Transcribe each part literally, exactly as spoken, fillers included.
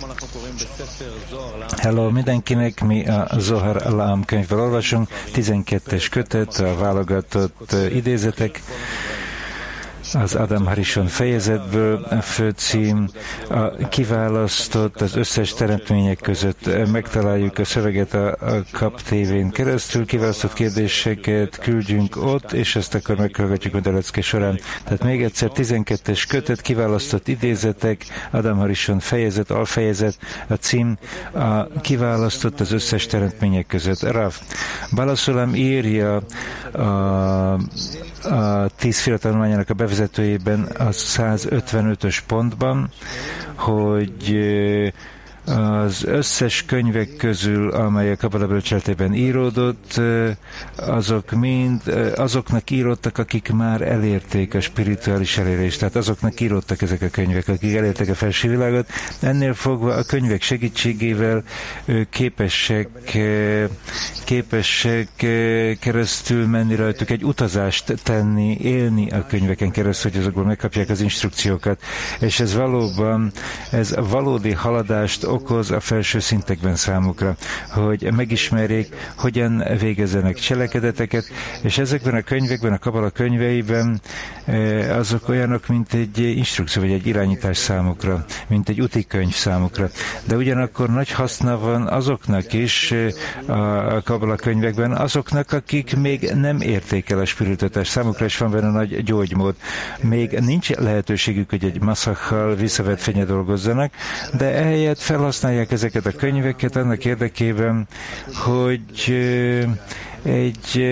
Hello mindenkinek, mi a Zohar Laam könyvből olvasunk, tizenkettes kötet, a válogatott idézetek, az Adam Harishon fejezetből, a főcím, a kiválasztott, az összes teremtmények között megtaláljuk a szöveget a, a Kap té vén keresztül, kiválasztott kérdéseket küldjünk ott, és ezt akkor meghallgatjuk a lecke során. Tehát még egyszer tizenkettes kötet, kiválasztott idézetek, Adam Harishon fejezet, alfejezet, a cím, a kiválasztott az összes teremtmények között. Rav Balaszulam írja a, a tízféle tanulmányának a bevezetőjében a százötvenötös pontban, hogy az összes könyvek közül, amely a Kabala bölcseletében íródott, azok mind azoknak írottak, akik már elérték a spirituális elérést. Tehát azoknak írottak ezek a könyvek, akik elérték a felső világot. Ennél fogva a könyvek segítségével képesek, képesek keresztül menni rajtuk, egy utazást tenni, élni a könyveken keresztül, hogy azokból megkapják az instrukciókat. És ez valóban, ez valódi haladást okoz a felső szintekben számukra, hogy megismerjék, hogyan végezzenek cselekedeteket, és ezekben a könyvekben, a Kabala könyveiben azok olyanok, mint egy instrukció, vagy egy irányítás számukra, mint egy útikönyv számukra. De ugyanakkor nagy haszna van azoknak is a Kabala könyvekben, azoknak, akik még nem érték el a spiritualitást, számukra is van benne nagy gyógymód. Még nincs lehetőségük, hogy egy maszakkal visszavett fénye dolgozzanak, de ehelyett felhasználják ezeket a könyveket annak érdekében, hogy egy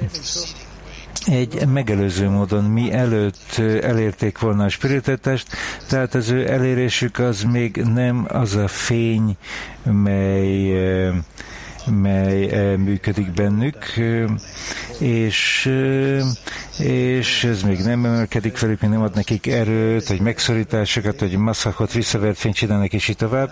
egy megelőző módon, mielőtt elérték volna a spiritualitást, tehát az ő elérésük az még nem az a fény, mely mely működik bennük, és, és ez még nem emelkedik velük, még nem ad nekik erőt, hogy megszorításokat, hogy masszakot, visszavert fényt csinálnak, és így tovább.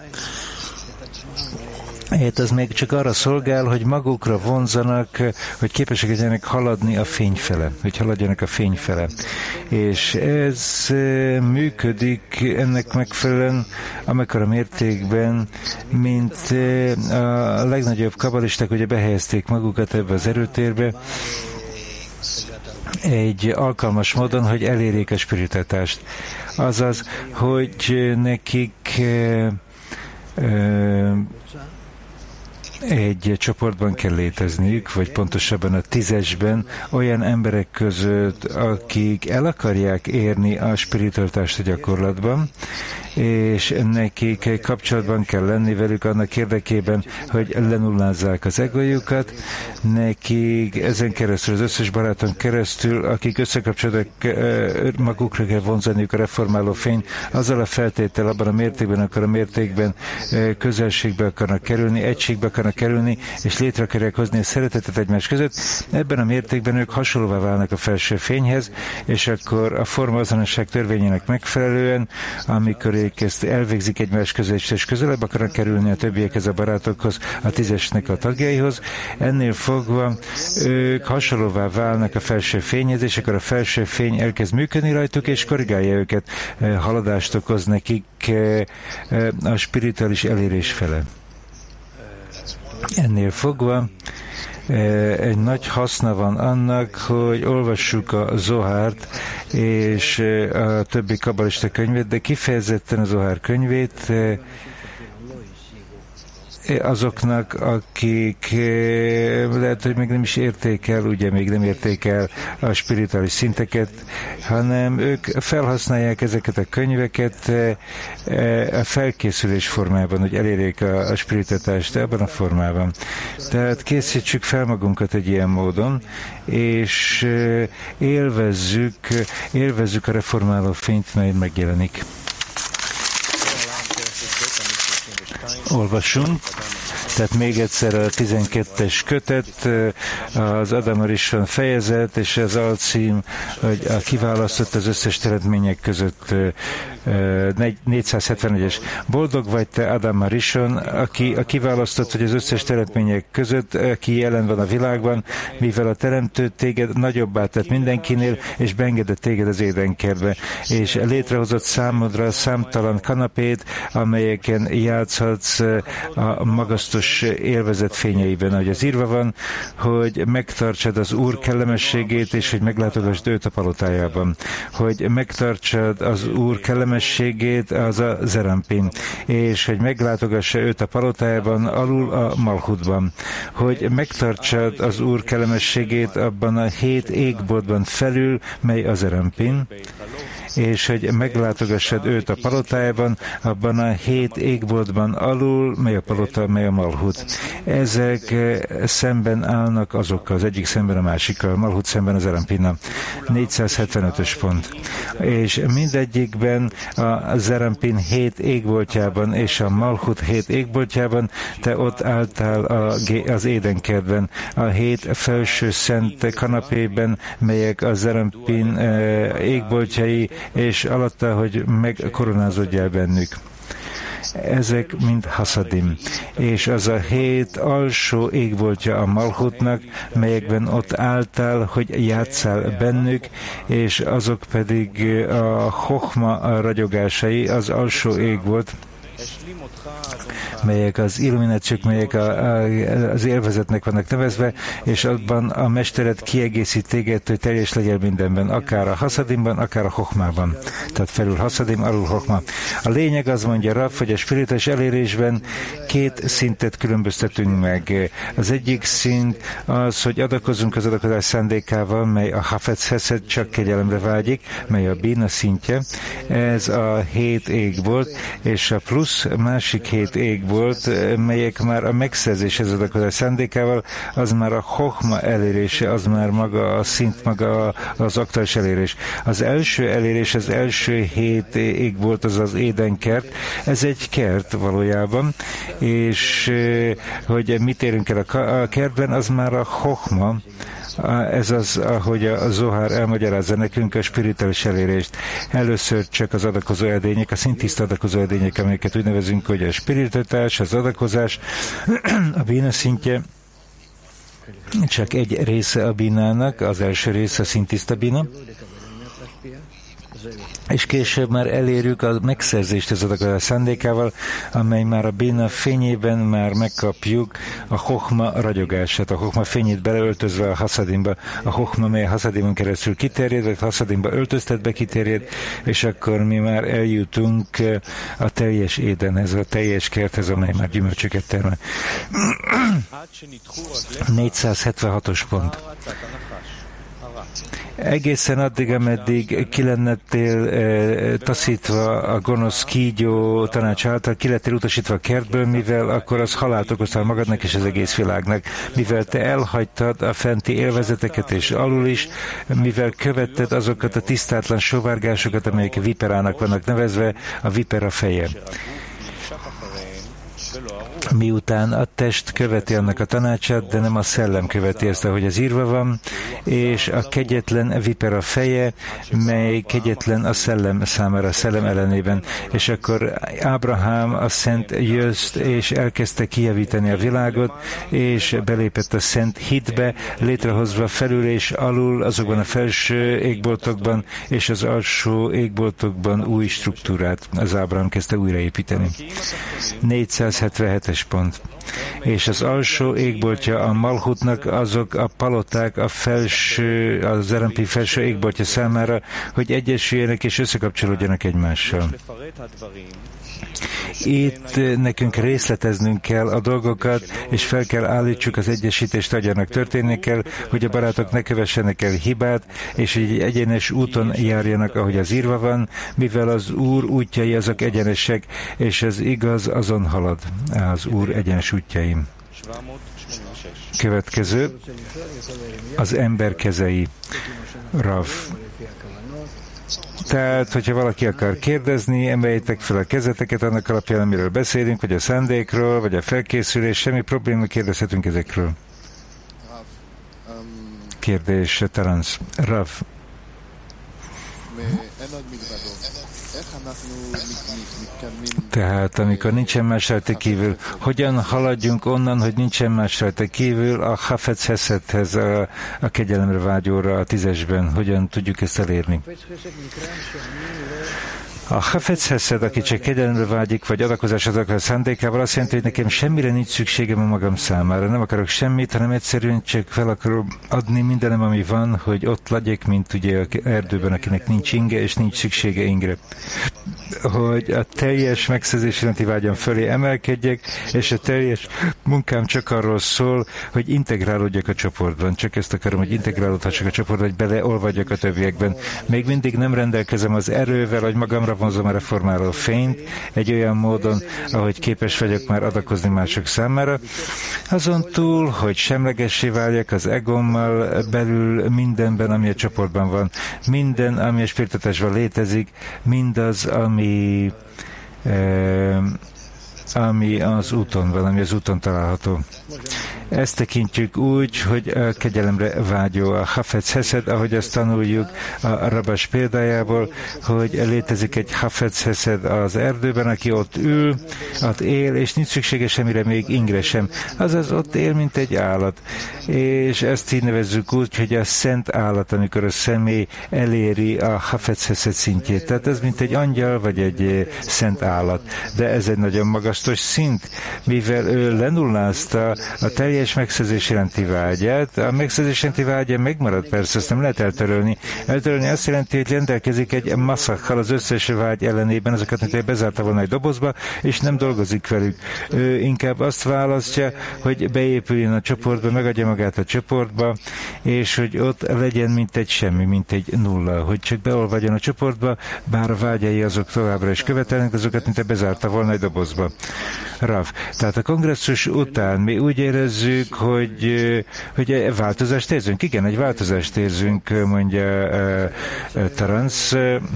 Hát ez még csak arra szolgál, hogy magukra vonzanak, hogy képesek legyenek haladni a fény fele, hogy haladjanak a fény fele. És ez működik ennek megfelelően, amekkora mértékben, mint a legnagyobb kabalisták, ugye behelyezték magukat ebbe az erőtérbe, egy alkalmas módon, hogy elérjék a spiritualitást. Azaz, hogy nekik egy csoportban kell létezniük, vagy pontosabban a tízesben, olyan emberek között, akik el akarják érni a spiritualitást a gyakorlatban, és nekik kapcsolatban kell lenni velük annak érdekében, hogy lenullázzák az egojukat, nekik ezen keresztül, az összes baráton keresztül, akik összekapcsolódnak, magukra kell vonzaniuk a reformáló fényt, azzal a feltétel, abban a mértékben, akkor a mértékben közelségbe akarnak kerülni, egységbe akarnak kerülni, és létre akarják hozni a szeretetet egymás között. Ebben a mértékben ők hasonlóvá válnak a felső fényhez, és akkor a formaazonosság törvényének megfelelően, amikor ők ezt elvégzik egymás között, és közelebb akarnak kerülni a többiekhez, a barátokhoz, a tízesnek a tagjaihoz, ennél fogva ők hasonlóvá válnak a felső fényhez, és akkor a felső fény elkezd működni rajtuk, és korrigálja őket, haladást okoz nekik a spirituális elérés fele. Ennél fogva egy nagy haszna van annak, hogy olvassuk a Zohárt és a többi kabalista könyvét, de kifejezetten a Zohár könyvét azoknak, akik lehet, hogy még nem is érték el, ugye még nem érték el a spirituális szinteket, hanem ők felhasználják ezeket a könyveket a felkészülés formában, hogy elérjék a, a spiritualitást ebben a formában. Tehát készítsük fel magunkat egy ilyen módon, és élvezzük, élvezzük a reformáló fényt, mely megjelenik. Olvassunk. Tehát még egyszer a tizenkettes kötet, az Adam Harishon fejezet, és az alcím, hogy a kiválasztott az összes teremtmények között négyszázhetvenegyes. Boldog vagy te, Adam Harishon, aki a kiválasztott, hogy az összes teremtmények között, aki jelen van a világban, mivel a teremtő téged nagyobbá tett mindenkinél, és beengedett téged az édenkertbe, és létrehozott számodra számtalan kanapét, amelyeken játszhatsz a magasztos élvezet fényeiben, ahogy az írva van, hogy megtartsad az Úr kellemességét, és hogy meglátogasd őt a palotájában, hogy megtartsad az Úr kellemességét, az a Zerampin, és hogy meglátogassa őt a palotájában, alul a Malchutban, hogy megtartsad az Úr kellemességét abban a hét égboltban felül, mely a Zerampin, és hogy meglátogassad őt a palotájában, abban a hét égboltban alul, mely a palota, mely a Malhut. Ezek szemben állnak azokkal, az egyik szemben a másikkal, Malhut szemben az Zerampinna. négyszázhetvenötös pont. És mindegyikben a Zerampin hét égboltjában és a Malhut hét égboltjában te ott álltál az édenkertben, a hét felső szent kanapében, melyek a Zerampin égboltjai, és alatta, hogy megkoronázódjál bennük. Ezek mind haszadim, és az a hét alsó égboltja a Malchutnak, melyekben ott álltál, hogy játsszál bennük, és azok pedig a Chochma ragyogásai, az alsó égbolt, melyek az illuminációk, melyek a, a, az élvezetnek vannak nevezve, és abban a mesteret kiegészít téged, hogy teljes legyen mindenben, akár a haszadimban, akár a hochmában. Tehát felül haszadim, alul hochma. A lényeg az mondja Rav, hogy a spirituális elérésben két szintet különböztetünk meg. Az egyik szint az, hogy adakozunk az adakozás szándékával, mely a hafetz heszed, csak kegyelemre vágyik, mely a bína szintje. Ez a hét ég volt, és a plusz másik hét ég volt, melyek már a megszerzéshez adakozás szándékával, az már a hochma elérése, az már maga a szint, maga az aktuális elérés. Az első elérés, az első hét ég volt, az az édenkert. Ez egy kert valójában, és hogy mit érünk el a kertben, az már a hochma. Ez az, ahogy a Zohár elmagyarázza nekünk a spirituális elérést. Először csak az adakozó edények, a szintiszta adakozó edények, amelyeket úgy nevezünk, hogy a spiritualitás, az adakozás, a bína szintje, csak egy része a bínának, az első része a szintiszta bína, és később már elérjük a megszerzést az adakozás szándékával, amely már a bína fényében már megkapjuk a hochma ragyogását, a hochma fényét beleöltözve a haszadimba, a hochma, mely a haszadimon keresztül kiterjed, vagy a haszadimba öltöztetve kiterjed, és akkor mi már eljutunk a teljes édenhez, a teljes kerthez, amely már gyümölcsöket termel. négyszázhetvenhatos pont. Egészen addig, ameddig ki lennél e, taszítva a gonosz kígyó tanács által, ki lettél utasítva a kertből, mivel akkor az halált okoztál magadnak és az egész világnak. Mivel te elhagytad a fenti élvezeteket és alul is, mivel követted azokat a tisztátlan sovárgásokat, amelyek viperának vannak nevezve, a vipera feje. Miután a test követi annak a tanácsát, de nem a szellem követi ezt, ahogy az írva van, és a kegyetlen vipera feje, mely kegyetlen a szellem számára, a szellem ellenében. És akkor Ábrahám a szent jöszt, és elkezdte kijavítani a világot, és belépett a szent hitbe, létrehozva felül és alul azokban a felső égboltokban, és az alsó égboltokban új struktúrát. Az Ábrahám kezdte újraépíteni. négyszázhetvenhetes pont. És az alsó égboltja a Malchutnak azok a paloták a felső, a Zerampin felső égboltja számára, hogy egyesüljenek és összekapcsolódjanak egymással. Itt nekünk részleteznünk kell a dolgokat, és fel kell állítsuk az egyesítést, agyanak történni kell, hogy a barátok ne kövessenek el hibát, és egy egyenes úton járjanak, ahogy az írva van, mivel az Úr útjai azok egyenesek, és az igaz azon halad, az Úr egyenes útjaim. Következő, az ember kezei. Rav. Tehát, hogyha valaki akar kérdezni, emeljétek fel a kezeteket annak alapján, amiről beszélünk, vagy a szándékról, vagy a felkészülés, semmi probléma, kérdezhetünk ezekről. Kérdés, Taranc. Rav. Tehát, amikor nincsen más rajta kívül, hogyan haladjunk onnan, hogy nincsen más rajta kívül a Hafetz Heszedhez, a, a kegyelemre vágyóra a tízesben, hogyan tudjuk ezt elérni? A Hafetz Heszed, aki csak kegyelemre vágyik, vagy adakozás adakozás szándékával, azt jelenti, hogy nekem semmire nincs szükségem a magam számára. Nem akarok semmit, hanem egyszerűen csak fel akarom adni mindenem, ami van, hogy ott legyek, mint ugye a erdőben, akinek nincs inge, és nincs szüksége ingre. Hogy a teljes megszerzés iránti vágyam fölé emelkedjek, és a teljes munkám csak arról szól, hogy integrálódjak a csoportban. Csak ezt akarom, hogy integrálódhassak a csoportban, hogy beleolvadjak a többiekben. Még mindig nem rendelkezem az erővel, hogy magamra vonzom a reformáló fényt egy olyan módon, ahogy képes vagyok már adakozni mások számára. Azon túl, hogy semlegessé váljak az egommal belül mindenben, ami a csoportban van. Minden, ami a spiritatásban létezik, mindaz, ami, eh, ami az úton van, ami az úton található. Ezt tekintjük úgy, hogy a kegyelemre vágyó a Hafetz Heszed, ahogy azt tanuljuk a Rabas példájából, hogy létezik egy Hafetz Heszed az erdőben, aki ott ül, ott él, és nincs szüksége semmire, még ingre sem. Azaz ott él, mint egy állat. És ezt így nevezzük úgy, hogy a szent állat, amikor a személy eléri a Hafetz Heszed szintjét. Tehát ez mint egy angyal, vagy egy szent állat. De ez egy nagyon magasztos szint, mivel ő lenullázta a teljes megszerzés iránti vágyát. A megszerzés iránti vágya megmarad, persze, ezt nem lehet eltörölni. Eltörölni azt jelenti, hogy rendelkezik egy maszakkal az összes vágy ellenében, azokat, mint bezárta volna egy dobozba, és nem dolgozik velük. Ő inkább azt választja, hogy beépüljön a csoportba, megadja magát a csoportba, és hogy ott legyen, mint egy semmi, mint egy nulla, hogy csak beolvadjon a csoportba, bár a vágyai azok továbbra is követelnek, azokat, mint bezárta volna egy dobozba. Rav. Tehát a kongresszus után mi úgy érezzük, hogy, hogy változást érzünk. Igen, egy változást érzünk, mondja uh, uh, Taranc.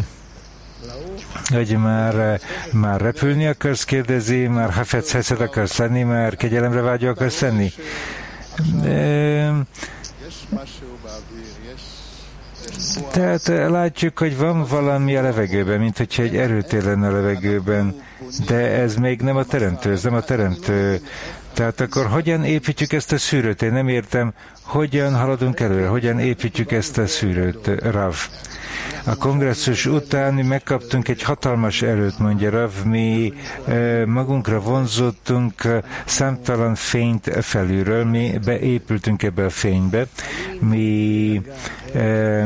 Hogy már, már repülni akarsz, kérdezi, már Hafetz Heszed akarsz lenni, már kegyelemre vágyó akarsz lenni. De, tehát látjuk, hogy van valami a levegőben, mint hogyha egy erőtér lenne a levegőben, de ez még nem a teremtő, ez nem a teremtő. Tehát akkor hogyan építjük ezt a szűrőt? Én nem értem, hogyan haladunk előre, hogyan építjük ezt a szűrőt, Rav. A kongresszus után mi megkaptunk egy hatalmas erőt, mondja Rav, mi e, magunkra vonzottunk számtalan fényt felülről, mi beépültünk ebbe a fénybe, mi e,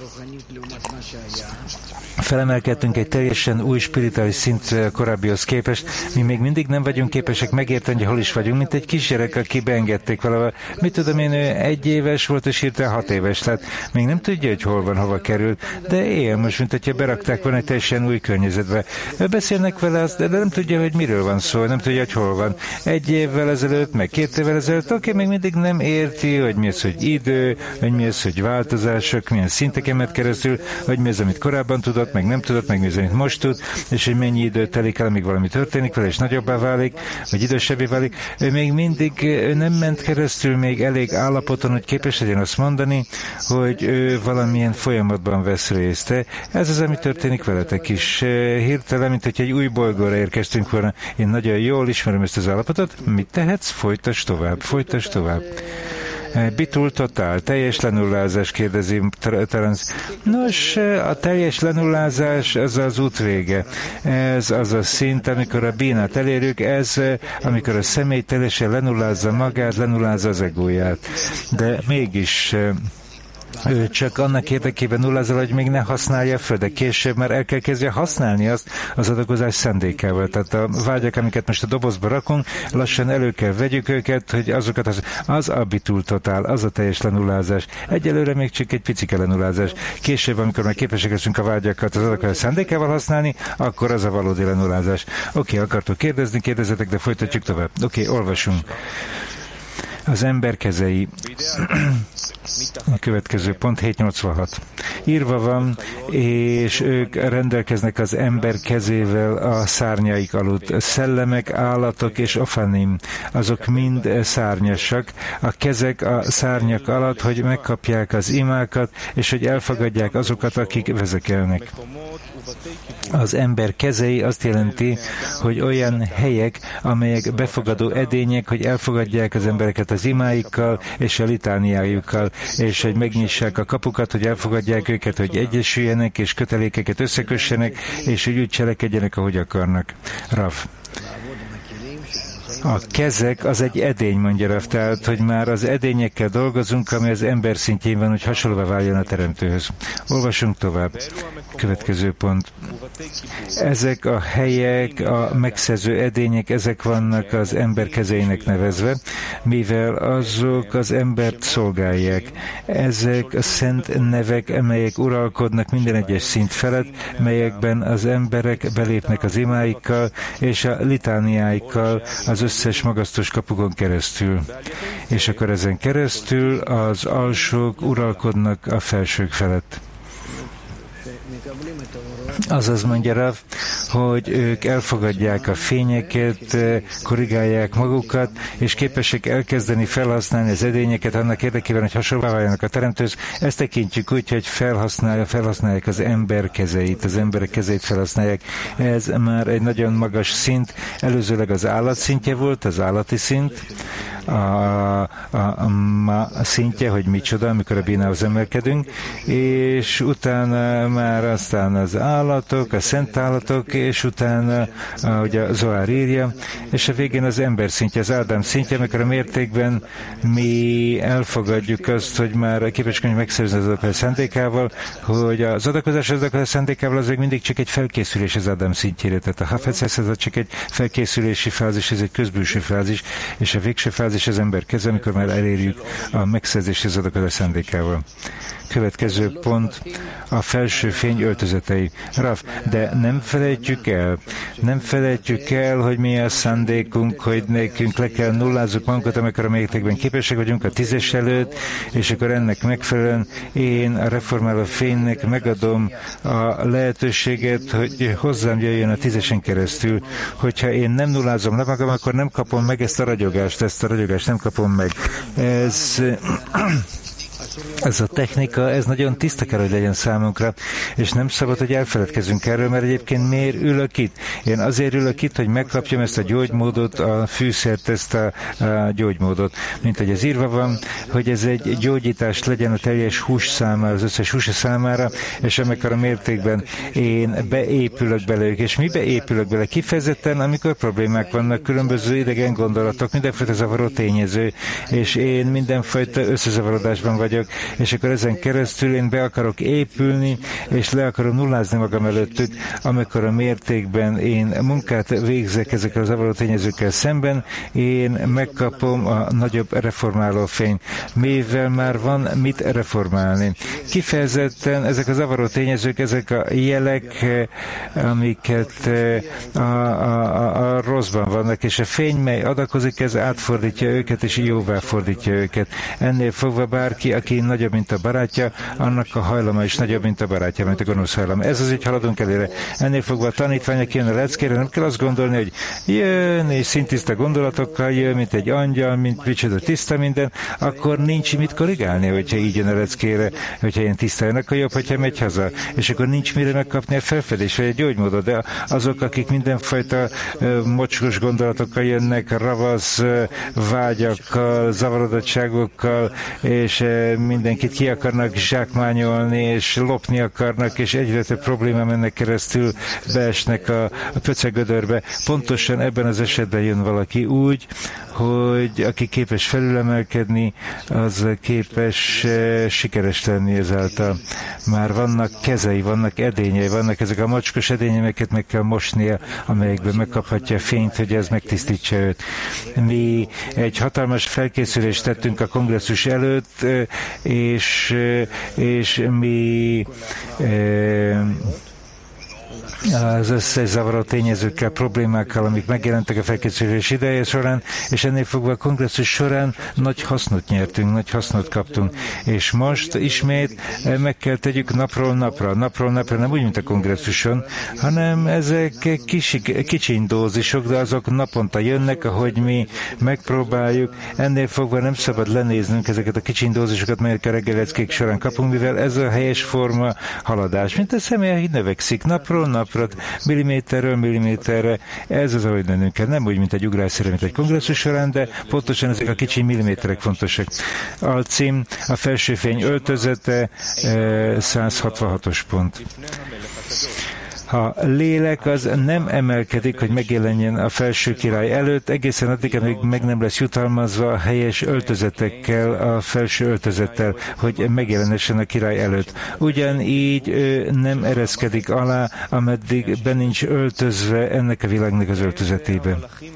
felemelkedtünk egy teljesen új spirituális szint korábbihoz képest, mi még mindig nem vagyunk képesek megérteni, hogy hol is vagyunk, mint egy kisgyerek, aki beengedték valahol. Mit tudom én, ő egy éves volt, és hirtelen hat éves, tehát még nem tudja, hogy hol van, hova került, de él most, mint hogyha berakták volna egy teljesen új környezetbe. Beszélnek vele, azt, de nem tudja, hogy miről van szó, nem tudja, hogy hol van. Egy évvel ezelőtt, meg két évvel ezelőtt, oké, még mindig nem érti, hogy mi az, hogy idő, hogy mi az, hogy változások, milyen szinteken megy keresztül, hogy mi az, amit korábban tudott, meg nem tudott, meg mi az, amit most tud, és hogy mennyi idő telik el, amíg valami történik vele, és nagyobbá válik, vagy idősebbé válik. Ő még mindig ő nem ment keresztül még elég állapoton, hogy képes legyen azt mondani, hogy ő valamilyen folyamatban vesz részt. Ez az, ami történik veletek is. Hirtelen, mint hogy egy új bolygóra érkeztünk volna. Én nagyon jól ismerem ezt az állapotot. Mit tehetsz? Folytasd tovább, folytasd tovább. Bitul totál, teljes lenullázás, kérdezi Taranc. Nos, a teljes lenullázás az az út vége. Ez az a szint, amikor a bínát elérjük, ez, amikor a személy teljesen lenullázza magát, lenullázza az egóját. De mégis ő csak annak érdekében nullázza, hogy még ne használja föl, de később már el kell kezdje használni azt az adakozás szándékával. Tehát a vágyak, amiket most a dobozba rakunk, lassan elő kell vegyük őket, hogy azokat az, az a bitul totál, az a teljes lenullázás. Egyelőre még csak egy picike lenullázás. Később, amikor már képesek leszünk a vágyakat az adakozás szándékával használni, akkor az a valódi lenullázás. Oké, okay, akartok kérdezni, kérdezzetek, de folytatjuk tovább. Oké, okay, olvasunk. Az ember kezei. A következő pont hétszáznyolcvanhat. Írva van, és ők rendelkeznek az ember kezével a szárnyaik alatt. Szellemek, állatok és ofanim, azok mind szárnyasak. A kezek a szárnyak alatt, hogy megkapják az imákat, és hogy elfogadják azokat, akik vezekelnek. Az ember kezei azt jelenti, hogy olyan helyek, amelyek befogadó edények, hogy elfogadják az embereket az imáikkal és a litániájukkal, és hogy megnyissák a kapukat, hogy elfogadják őket, hogy egyesüljenek, és kötelékeket összekössenek, és hogy úgy cselekedjenek, ahogy akarnak. Rav. A kezek az egy edény, mondja Rav, tehát, hogy már az edényekkel dolgozunk, ami az ember szintjén van, hogy hasonlóvá váljon a teremtőhöz. Olvasunk tovább. Következő pont. Ezek a helyek, a megszerző edények, ezek vannak az ember kezeinek nevezve, mivel azok az embert szolgálják. Ezek a szent nevek, melyek uralkodnak minden egyes szint felett, melyekben az emberek belépnek az imáikkal és a litániáikkal az összes magasztos kapukon keresztül. És akkor ezen keresztül az alsók uralkodnak a felsők felett. Azaz mondja Rav, hogy ők elfogadják a fényeket, korrigálják magukat, és képesek elkezdeni felhasználni az edényeket annak érdekében, hogy hasonlóvá váljanak a teremtőhöz. Ezt tekintjük úgy, hogy felhasználja, felhasználják az ember kezeit, az emberek kezeit felhasználják. Ez már egy nagyon magas szint, előzőleg az állat szintje volt, az állati szint, a, a, a ma szintje, hogy micsoda, amikor a bínához emelkedünk, és utána már aztán az állatok, a szent állatok, és utána, ahogy a Zohar írja, és a végén az ember szintje, az Ádám szintje, amikor a mértékben mi elfogadjuk azt, hogy már képesek megszerzni az adakozás szándékával, hogy az adakozás az adakozás szándékával az még mindig csak egy felkészülés az Ádám szintjére, tehát a Hafecesz ez csak egy felkészülési fázis, ez egy közbülső fázis, és a végső fázis az ember keze, amikor már elérjük a megszerzési az adakozás szándékával. Következő pont, a felső fény öltözetei. Rav, de nem felejtjük el, nem felejtjük el, hogy mi a szándékunk, hogy nekünk le kell nullázzuk magunkat, amikor a mértékben képesek vagyunk a tízes előtt, és akkor ennek megfelelően én a reformáló fénynek megadom a lehetőséget, hogy hozzám jöjjön a tízesen keresztül. Hogyha én nem nullázom le magam, akkor nem kapom meg ezt a ragyogást, ezt a ragyogást nem kapom meg. Ez... Ez a technika, ez nagyon tiszta kell, hogy legyen számunkra, és nem szabad, hogy elfeledkezzünk erről, mert egyébként miért ülök itt? Én azért ülök itt, hogy megkapjam ezt a gyógymódot, a fűszert, ezt a, a gyógymódot. Mint hogy ez írva van, hogy ez egy gyógyítás legyen a teljes hús számára, az összes hús számára, és amikor a mértékben én beépülök belőlük, és mi beépülök bele kifejezetten, amikor problémák vannak, különböző idegen gondolatok, mindenfajta zavaró tényező, és én mindenfajta összezavarodásban vagyok, és akkor ezen keresztül én be akarok épülni, és le akarom nullázni magam előttük, amikor a mértékben én munkát végzek ezekkel az zavaró tényezőkkel szemben, én megkapom a nagyobb reformáló fényt, mivel már van mit reformálni. Kifejezetten ezek a zavaró tényezők, ezek a jelek, amiket a, a, a, a rosszban vannak, és a fény, mely adakozik, ez átfordítja őket, és jóvá fordítja őket. Ennél fogva bárki, aki nagyobb, mint a barátja, annak a hajlama is nagyobb, mint a barátja, mint a gonosz hajlama. Ez az, így haladunk előre. Ennél fogva a tanítvány, jön a leckére, nem kell azt gondolni, hogy jön, és szintiszta gondolatokkal jön, mint egy angyal, mint micsoda tiszta minden, akkor nincs mit korrigálni, hogyha így jön a leckére, hogyha ilyen tiszta jön, akkor jobb, hogyha megy haza. És akkor nincs mire megkapni a felfedés, vagy egy gyógymódot. De azok, akik mindenfajta uh, mocskos gondolatokkal jönnek, ravasz uh, vágyakkal, zavarodottságokkal, és uh, mindenkit ki akarnak zsákmányolni, és lopni akarnak, és egyre több probléma mennek keresztül, beesnek a, a pöcegödörbe. Pontosan ebben az esetben jön valaki úgy, hogy aki képes felülemelkedni, az képes eh, sikeres lenni ezáltal. Már vannak kezei, vannak edényei, vannak ezek a mocskos edényeket meg kell mosnia, amelyekben megkaphatja a fényt, hogy ez megtisztítsa őt. Mi egy hatalmas felkészülést tettünk a kongresszus előtt, eh, és, eh, és mi eh, az összes zavaró tényezőkkel, problémákkal, amik megjelentek a felkészülés ideje során, és ennél fogva a kongresszus során nagy hasznot nyertünk, nagy hasznot kaptunk. És most ismét meg kell tegyük napról napra, napról napra, nem úgy, mint a kongresszuson, hanem ezek kis, kicsiny dózisok, de azok naponta jönnek, ahogy mi megpróbáljuk. Ennél fogva nem szabad lenéznünk ezeket a kicsiny dózisokat, melyek a reggeleckék során kapunk, mivel ez a helyes forma haladás. Mint a személy, ahogy növekszik napról napra, milliméterről milliméterre, ez az, ahogy lennünk kell. Nem úgy, mint egy ugrásszerű, mint egy kongresszus során, de pontosan ezek a kicsi milliméterek fontosak. Alcím, a felsőfény öltözete, száz hatvanhatos pont. A lélek az nem emelkedik, hogy megjelenjen a felső király előtt, egészen addig, amíg meg nem lesz jutalmazva a helyes öltözetekkel, a felső öltözettel, hogy megjelenessen a király előtt. Ugyanígy ő nem ereszkedik alá, ameddig be nincs öltözve ennek a világnak az öltözetébe.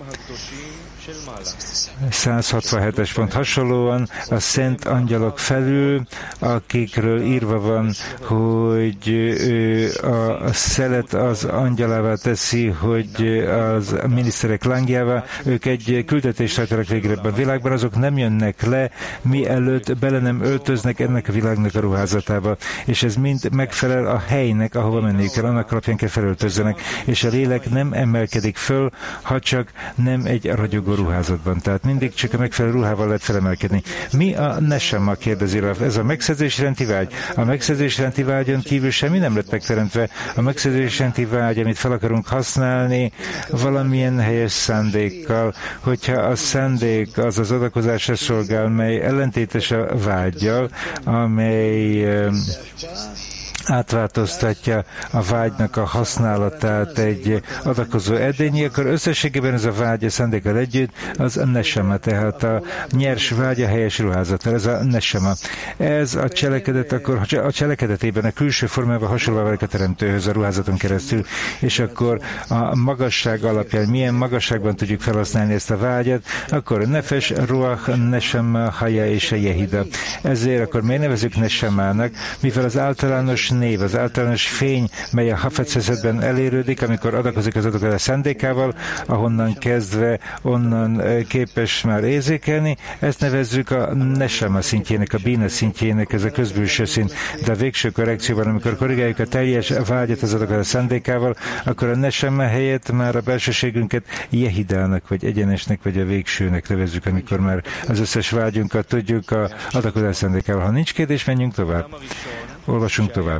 száz hatvanhetes pont. Hasonlóan a szent angyalok felül, akikről írva van, hogy ő a szelet az angyalává teszi, hogy az miniszterek lángjává, ők egy küldetést akarnak végre ebben a világban, azok nem jönnek le, mielőtt bele nem öltöznek ennek a világnak a ruházatába. És ez mind megfelel a helynek, ahova menniük kell, annak alapján kell felöltözzenek, és a lélek nem emelkedik föl, ha csak nem egy ragyogó ruházatban. Tehát mindig csak a megfelelő ruhával lehet felemelkedni. Mi a nesema, kérdezi Rav? Ez a megszerzés iránti vágy. A megszerzés iránti vágyon kívül semmi nem lett megteremtve. A megszerzés iránti vágy, amit fel akarunk használni, valamilyen helyes szándékkal, hogyha a szándék az az adakozásra szolgál, mely ellentétes a vággyal, amely átváltoztatja a vágynak a használatát egy adakozó edényi, akkor összességében ez a vágy a szándékkal együtt az a nesema, tehát a nyers vágy a helyes ruházat, ez a nesema. Ez a cselekedet, akkor a cselekedetében a külső formában hasonló válik a teremtőhöz a ruházaton keresztül, és akkor a magasság alapján milyen magasságban tudjuk felhasználni ezt a vágyat, akkor nefes, ruach, nesema, haja és a jehida. Ezért akkor miért nevezzük nesemának, mivel az általános név, az általános fény, mely a hafeceszetben elérődik, amikor adakozik az adokozás szándékával, ahonnan kezdve onnan képes már érzékelni, ezt nevezzük a nesama szintjének, a bína szintjének, ez a közbülső szint. De a végső korrekcióban, amikor korrigáljuk a teljes vágyat az adokozás szándékával, akkor a nesama helyett már a belsőségünket jehidának, vagy egyenesnek, vagy a végsőnek nevezzük, amikor már az összes vágyunkat tudjuk a adakozás szándékával. Ha nincs kérdés, menjünk tovább. Olvasunk tovább.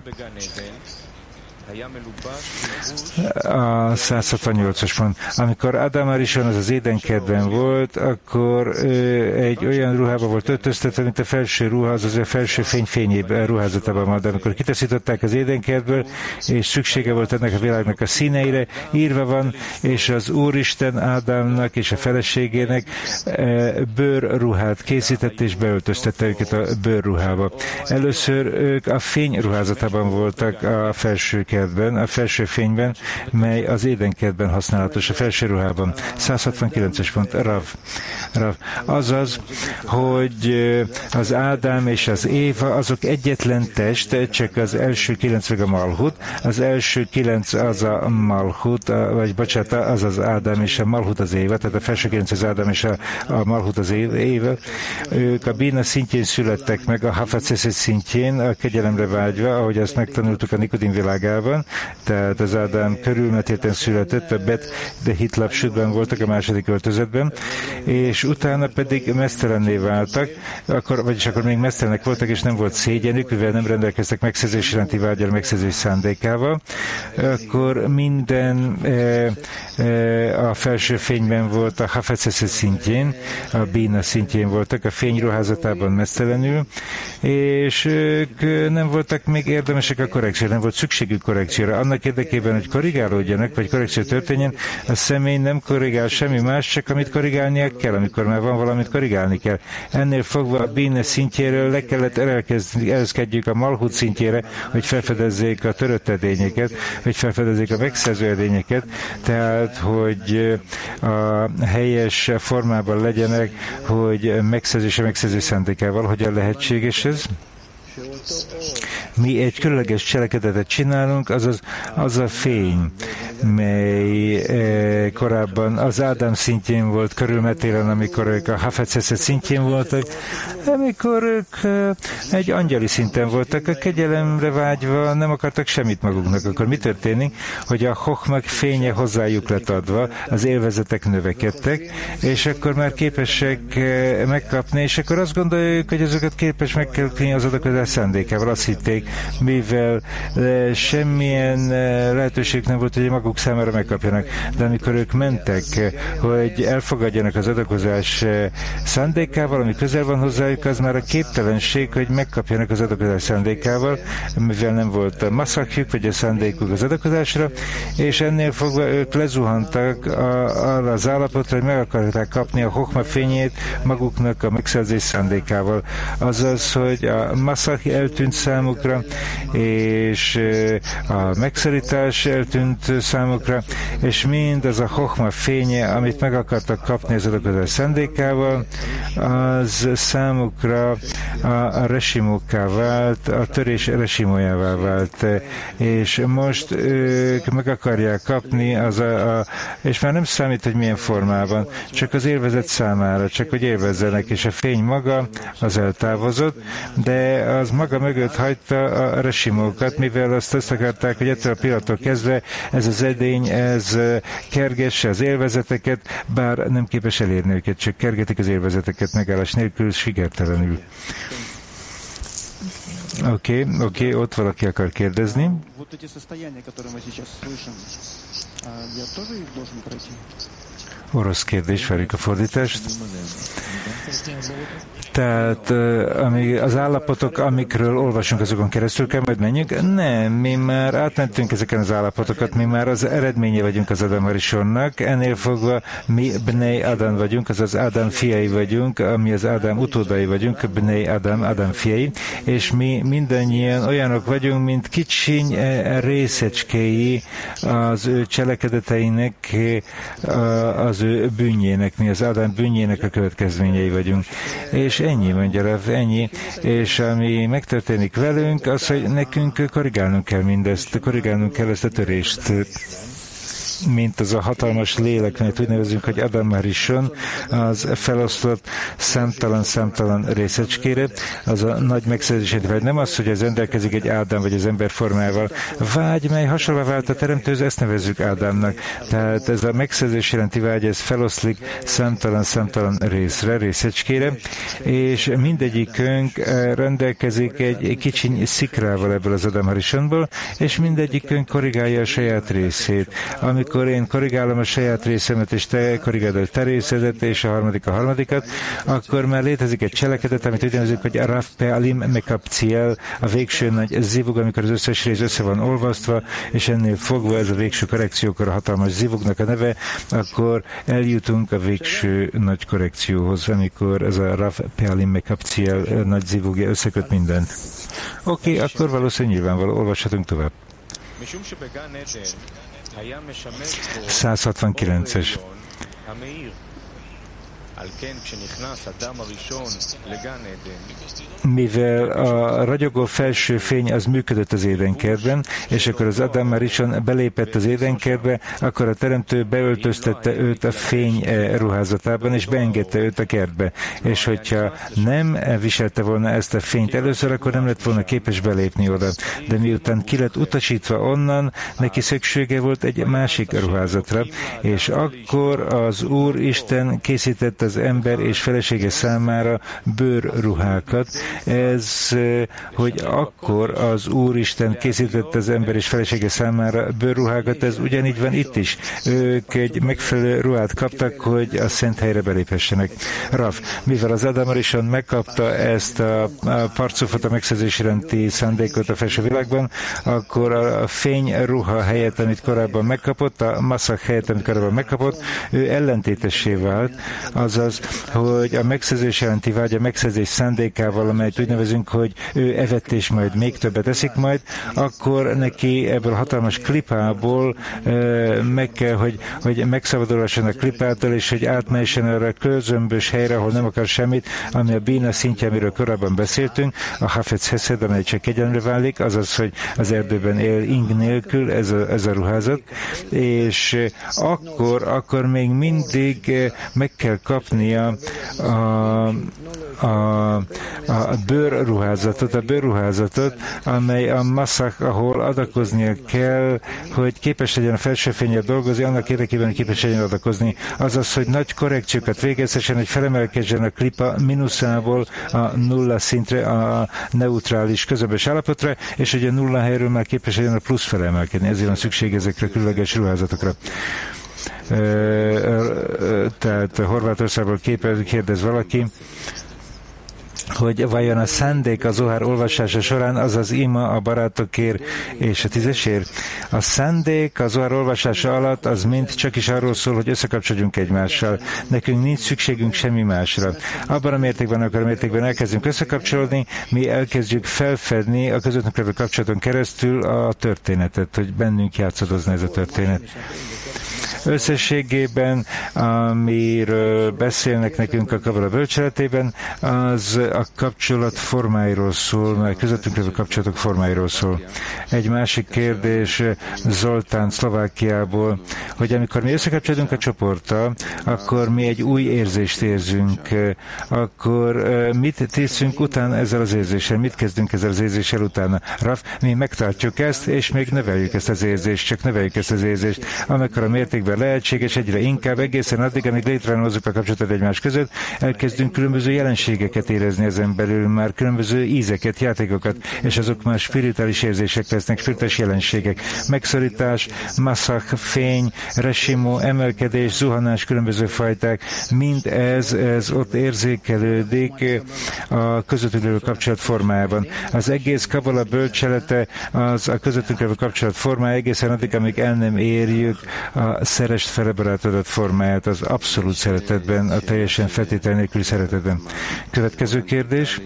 A száz hatvannyolcas pont. Amikor Ádám Arishon az az édenkertben volt, akkor ő egy olyan ruhába volt öltöztetve, mint a felső ruha, az a felső fény fényében, ruházatában van. De amikor kitaszították az édenkertből, és szüksége volt ennek a világnak a színeire, írva van, és az Úristen Ádámnak és a feleségének bőrruhát készített, és beöltöztette őket a bőrruhába. Először ők a fényruházatában voltak a felső kertben, a felső fényben, mely az édenkertben használatos, a felső ruhában. száz hatvankilences pont. Rav. Rav. Azaz, hogy az Ádám és az Éva, azok egyetlen test, csak az első kilenc meg a Malhut. Az első kilenc az a Malhut, vagy bocsánat, az az Ádám és a Malhut az Éva, tehát a felső kilenc az Ádám és a, a Malhut az Éva. Ők a bína szintjén születtek meg, a hafaceszet szintjén, a kegyelemre vágyva, ahogy azt megtanultuk a Nikodim világában, tehát az Ádám körülmetélten született, a Bet de Hitlap sütben voltak a második öltözetben, és utána pedig mesztelenné váltak, akkor, vagyis akkor még mesztelenek voltak, és nem volt szégyenük, mivel nem rendelkeztek megszerzés iránti vágyal, megszerzés szándékával, akkor minden e, e, a felső fényben volt, a hafeceszet szintjén, a bína szintjén voltak, a fényruházatában mesztelenül, és ők nem voltak még érdemesek a korrekcióra, nem volt szükségük korrekcióra. Annak érdekében, hogy korrigálódjanak, vagy korrekció történjen, a személy nem korrigál semmi más, csak amit korrigálnia kell, amikor már van valamit korrigálni kell. Ennél fogva a bíne szintjéről le kellett elkezkedjük a Malhut szintjére, hogy felfedezzék a törött edényeket, hogy felfedezzék a megszerző edényeket, tehát, hogy a helyes formában legyenek, hogy megszerzése megszerző szándékával. Hogyan lehetséges ez? Mi egy különleges cselekedetet csinálunk, azaz az a fény, mely eh, korábban az Ádám szintjén volt körülmetélen, amikor ők a Hafeceszet szintjén voltak, amikor ők eh, egy angyali szinten voltak, a kegyelemre vágyva nem akartak semmit maguknak. Akkor mi történik? Hogy a Chochmak fénye hozzájuk lett adva, az élvezetek növekedtek, és akkor már képesek eh, megkapni, és akkor azt gondoljuk, hogy azokat képes megkapni az adakozás szándékával. Azt hitték, mivel eh, semmilyen eh, lehetőség nem volt, hogy maguk számára megkapjanak. De amikor ők mentek, eh, hogy elfogadjanak az adakozás eh, szándékával, ami közel van hozzájuk, az már a képtelenség, hogy megkapjanak az adakozás szándékával, mivel nem volt a maszakjuk, vagy a szándékuk az adakozásra, és ennél fogva ők lezuhantak a, arra az állapotra, hogy meg akarták kapni a Chochma fényét maguknak a megszerzés szándékával. Azaz, hogy a maszak eltűnt számukra, és a megszorítás eltűnt számukra, és mind az a Chochma fénye, amit meg akartak kapni az adakozás szándékával, az számukra a, a resimókká vált, a törés resimójává vált, és most ők meg akarják kapni, az a, a, és már nem számít, hogy milyen formában, csak az élvezet számára, csak hogy élvezzenek, és a fény maga az eltávozott, de az maga mögött hagyta a resimókat, mivel azt azt akarták, hogy ettől a pillanattól kezdve ez az edény, ez kergesse az élvezeteket, bár nem képes elérni őket, csak kergetik az élvezeteket megállás nélkül, sikertelenül. Oké, okay, oké, okay, ott valaki akar kérdezni. Orosz kérdés, várjuk a fordítást. Tehát amíg az állapotok, amikről olvasunk, azokon keresztül kell majd menjünk? Nem, mi már átmentünk ezeken az állapotokat, mi már az eredménye vagyunk az Adam Harishonnak, ennél fogva mi Bnei Adam vagyunk, azaz Ádám fiai vagyunk, ami az Ádám utódai vagyunk, Bnei Adam, Ádám fiai, és mi mindannyian olyanok vagyunk, mint kicsiny részecskéi az ő cselekedeteinek, az ő bűnjének, mi az Ádám bűnjének a következményei vagyunk. És ennyi, mondja Rav, ennyi. És ami megtörténik velünk, az, hogy nekünk korrigálnunk kell mindezt, korrigálnunk kell ezt a törést. Mint az a hatalmas lélek, mert úgy nevezünk, hogy Adam Harishon, az felosztott számtalan-számtalan részecskére, az a nagy megszerzését vágy. Nem az, hogy az rendelkezik egy Ádám vagy az ember formával. Vágy, mely hasonló vált a teremtőhöz, ezt nevezzük Ádámnak. Tehát ez a megszerzés jelenti vágy, ez feloszlik számtalan-számtalan részre, részecskére, és mindegyikünk rendelkezik egy kicsiny szikrával ebből az Adam Harishonból, és mindegyikünk korrigálja a saját részét. Amikor én korrigálom a saját részemet, és te korrigálod a te részedet, és a harmadik a harmadikat, akkor már létezik egy cselekedet, amit úgy nevezünk, hogy Rav Pe'alim Mekapciel, a végső nagy zivug, amikor az összes rész össze van olvasztva, és ennél fogva ez a végső korrekciókor a hatalmas zivugnak a neve, akkor eljutunk a végső nagy korrekcióhoz, amikor ez a Rav Pe'alim Mekapciel nagy zivugja összeköt mindent. Oké, okay, akkor valószínűleg nyilvánvaló, olvashatunk tovább. száz hatvankilences. Mivel a ragyogó felső fény az működött az édenkertben, és akkor az Adam Harishon belépett az édenkertbe, akkor a teremtő beöltöztette őt a fény ruházatában, és beengedte őt a kertbe. És hogyha nem viselte volna ezt a fényt először, akkor nem lett volna képes belépni oda. De miután ki lett utasítva onnan, neki szüksége volt egy másik ruházatra, és akkor az Úr Isten készített az ember és felesége számára bőrruhákat. Ez, hogy akkor az Úristen készített az ember és felesége számára bőrruhákat, ez ugyanígy van itt is. Ők egy megfelelő ruhát kaptak, hogy a szent helyre beléphessenek. Rav, mivel az Adam Harishon megkapta ezt a parcufot, a megszerzés iránti szándékot a felső világban, akkor a fényruha helyett, amit korábban megkapott, a maszak helyett, amit korábban megkapott, ő ellentétessé vált, azaz az, hogy a megszerzés jelenti vágy, a megszerzés szándékával, amelyet úgy nevezünk, hogy ő evett és majd még többet eszik majd, akkor neki ebből a hatalmas klipából meg kell, hogy, hogy megszabadulhasson a klipától, és hogy átmehessen arra a közömbös helyre, ahol nem akar semmit, ami a bína szintje, amiről korábban beszéltünk, a Hafetz Heszed, amely csak egyenlő válik, azaz, hogy az erdőben él ing nélkül, ez a, ez a ruházat, és akkor, akkor még mindig meg kell kapnia a, a, a bőrruházatot, a bőrruházatot, amely a masszak, ahol adakoznia kell, hogy képes legyen a felsőfénnyel dolgozni, annak érdekében, hogy képes legyen adakozni. Azaz, hogy nagy korrekciókat végezhessen, hogy felemelkedjen a klipa mínuszából a nulla szintre, a neutrális közömbös állapotra, és hogy a nulla helyről már képes legyen a plusz felemelkedni. Ezért van szükség ezekre a különleges ruházatokra. Tehát Horvátországból kérdez valaki, hogy vajon a szándék a Zohár olvasása során az az ima a barátokért és a tízesért? A szándék a Zohár olvasása alatt az mind csak is arról szól, hogy összekapcsoljunk egymással. Nekünk nincs szükségünk semmi másra. Abban a mértékben, akkor a mértékben elkezdünk összekapcsolódni, mi elkezdjük felfedni a közöttünk levő kapcsolaton keresztül a történetet, hogy bennünk játszadozna ez a történet. Összességében, amiről beszélnek nekünk a Kabala bölcseletében, az a kapcsolat formáiról szól, mert közöttünk levő kapcsolatok formáiról szól. Egy másik kérdés Zoltán Szlovákiából, hogy amikor mi összekapcsolódunk a csoporttal, akkor mi egy új érzést érzünk, akkor mit teszünk utána ezzel az érzéssel, mit kezdünk ezzel az érzéssel utána? Raf, mi megtartjuk ezt, és még növeljük ezt az érzést, csak növeljük ezt az érzést, amikor a mértékben lehetséges, egyre inkább, egészen addig, amíg létrejön hozzuk a kapcsolatot egymás között, elkezdünk különböző jelenségeket érezni ezen belül, már különböző ízeket, játékokat, és azok már spirituális érzések lesznek, spirituális jelenségek. Megszorítás, masszak, fény, resimó, emelkedés, zuhanás, különböző fajták, mind ez, ez ott érzékelődik a közöttünk lévő kapcsolat formájában. Az egész Kabala bölcselete az a közöttünk lévő kapcsolat formája egészen addig, amíg el nem érjük a szerest felebarátodat formáját az abszolút szeretetben, a teljesen feltétel nélküli szeretetben. Következő kérdés.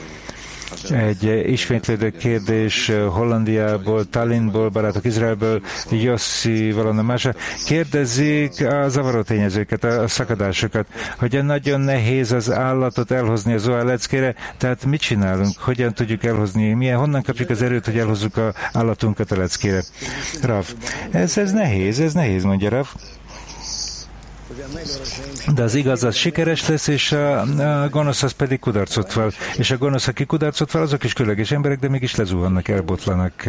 Egy ismétlődő kérdés Hollandiából, Tallinnból, barátok Izraelből, Jossi, valami másra. Kérdezik a zavaró tényezőket, a szakadásokat, hogy nagyon nehéz az állatot elhozni a Zohár leckére, tehát mit csinálunk? Hogyan tudjuk elhozni? Milyen, honnan kapjuk az erőt, hogy elhozzuk az állatunkat a leckére? Rav, ez, ez nehéz, ez nehéz, mondja Rav. De az igaz, az sikeres lesz, és a, a gonosz az pedig kudarcot val. És a gonosz, aki kudarcot val, azok is különleges emberek, de mégis lezuhannak, elbotlanak.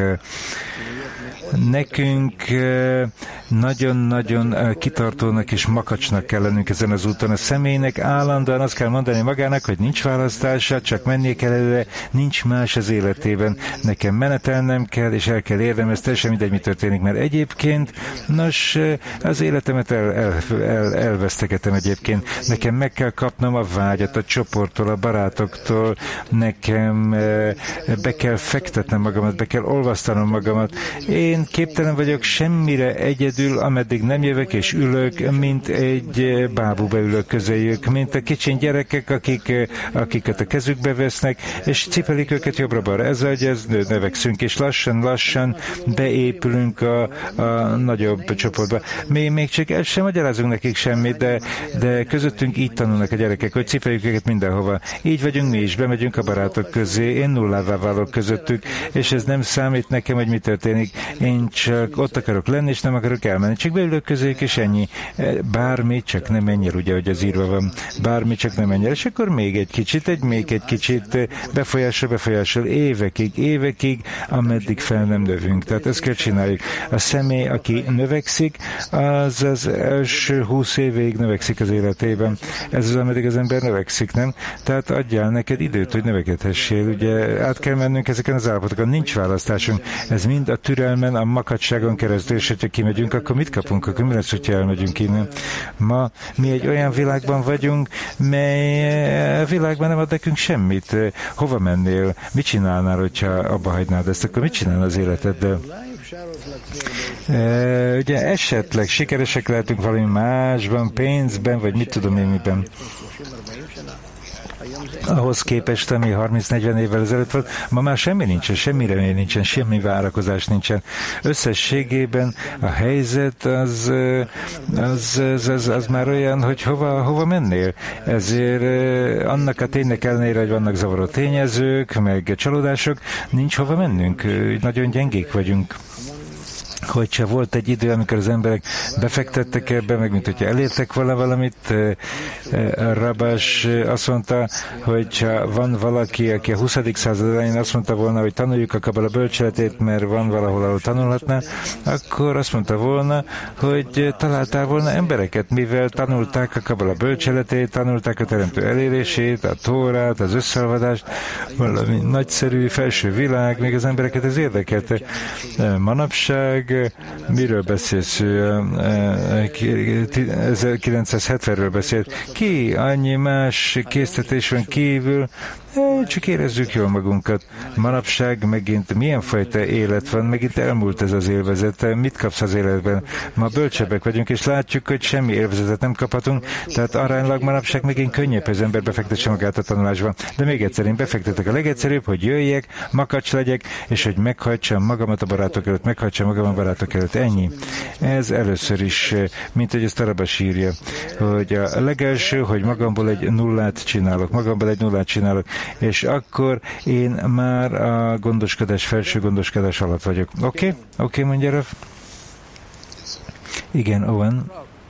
Nekünk nagyon-nagyon kitartónak és makacsnak kell lennünk ezen az úton. A személynek állandóan azt kell mondani magának, hogy nincs választása, csak mennie kell előre, nincs más az életében. Nekem menetelnem kell, és el kell érnem, ez teljesen mindegy, mi történik, mert egyébként, nos, az életemet el, el, el, elvesztegetem egyébként. Nekem meg kell kapnom a vágyat a csoporttól, a barátoktól, nekem be kell fektetnem magamat, be kell olvasztanom magamat. Én képtelen vagyok semmire egyedül, ameddig nem jövök és ülök, mint egy bábú beülök közéjük, mint a kicsin gyerekek, akik, akiket a kezükbe vesznek, és cipelik őket jobbra-balra. Ez, hogy ez növekszünk, és lassan-lassan beépülünk a, a nagyobb csoportba. Mi még csak el sem magyarázunk nekik semmit, de, de közöttünk így tanulnak a gyerekek, hogy cipeljük őket mindenhova. Így vagyunk mi is, bemegyünk a barátok közé, én nullává válok közöttük, és ez nem számít nekem, hogy mi történik. Én csak ott akarok lenni, és nem akarok elmenni. Csak beülök közéjük, és ennyi. Bármi, csak nem menj el, ugye, hogy az írva van. Bármi, csak nem menj el. És akkor még egy kicsit, egy még egy kicsit befolyásol, befolyásol évekig, évekig, ameddig fel nem növünk. Tehát ezt kell csináljuk. A személy, aki növekszik, az az első húsz évig növekszik az életében. Ez az, ameddig az ember növekszik, nem? Tehát adjál neked időt, hogy növekedhessél. Ugye át kell mennünk ezeken az állapotokon. Nincs választásunk. Ez mind a türelmen, a makacságon keresztül, és hogyha kimegyünk, akkor mit kapunk? Akkor mi lesz, hogyha elmegyünk innen? Ma mi egy olyan világban vagyunk, mely világban nem ad nekünk semmit. Hova mennél? Mit csinálnál, hogyha abba hagynád ezt? Akkor mit csinálnál az életeddel? Ugye esetleg sikeresek lehetünk valami másban, pénzben, vagy mit tudom én miben. Ahhoz képest, ami harminc-negyven évvel ezelőtt volt, ma már semmi nincsen, semmi remény nincsen, semmi várakozás nincsen. Összességében a helyzet az, az, az, az, az már olyan, hogy hova, hova mennél. Ezért annak a ténynek ellenére, hogy vannak zavaró tényezők, meg csalódások, nincs hova mennünk. Nagyon gyengék vagyunk. Hogyha volt egy idő, amikor az emberek befektettek ebbe, meg mint hogyha elértek volna valamit, Rabás azt mondta, hogyha van valaki, aki a huszadik század elején azt mondta volna, hogy tanuljuk a kabala bölcseletét, mert van valahol, ahol tanulhatná, akkor azt mondta volna, hogy találtál volna embereket, mivel tanulták a kabala bölcseletét, tanulták a teremtő elérését, a tórát, az összeolvadást, valami nagyszerű felső világ, még az embereket ez érdekelte. Manapság miről beszélsz? ezerkilencszázhetvenről beszélt. Ki annyi más késztetés van kívül, csak érezzük jól magunkat. Manapság megint milyen fajta élet van, megint elmúlt ez az élvezet. Mit kapsz az életben? Ma bölcsebbek vagyunk, és látjuk, hogy semmi élvezetet nem kaphatunk, tehát aránylag manapság megint könnyebb, az ember befektesse magát a tanulásban. De még egyszer, én befektetek a legegyszerűbb, hogy jöjjek, makacs legyek, és hogy meghajtsam magamat a barátok előtt, meghajtsam magam a barátok előtt. Ennyi. Ez először is, mint hogy ezt Rabás írja, hogy a legelső, hogy magamból egy nullát csinálok, magamból egy nullát csinálok, és akkor én már a gondoskodás, felső gondoskodás alatt vagyok. Oké? Okay? Oké, okay, mondja Rav? Igen, Owen.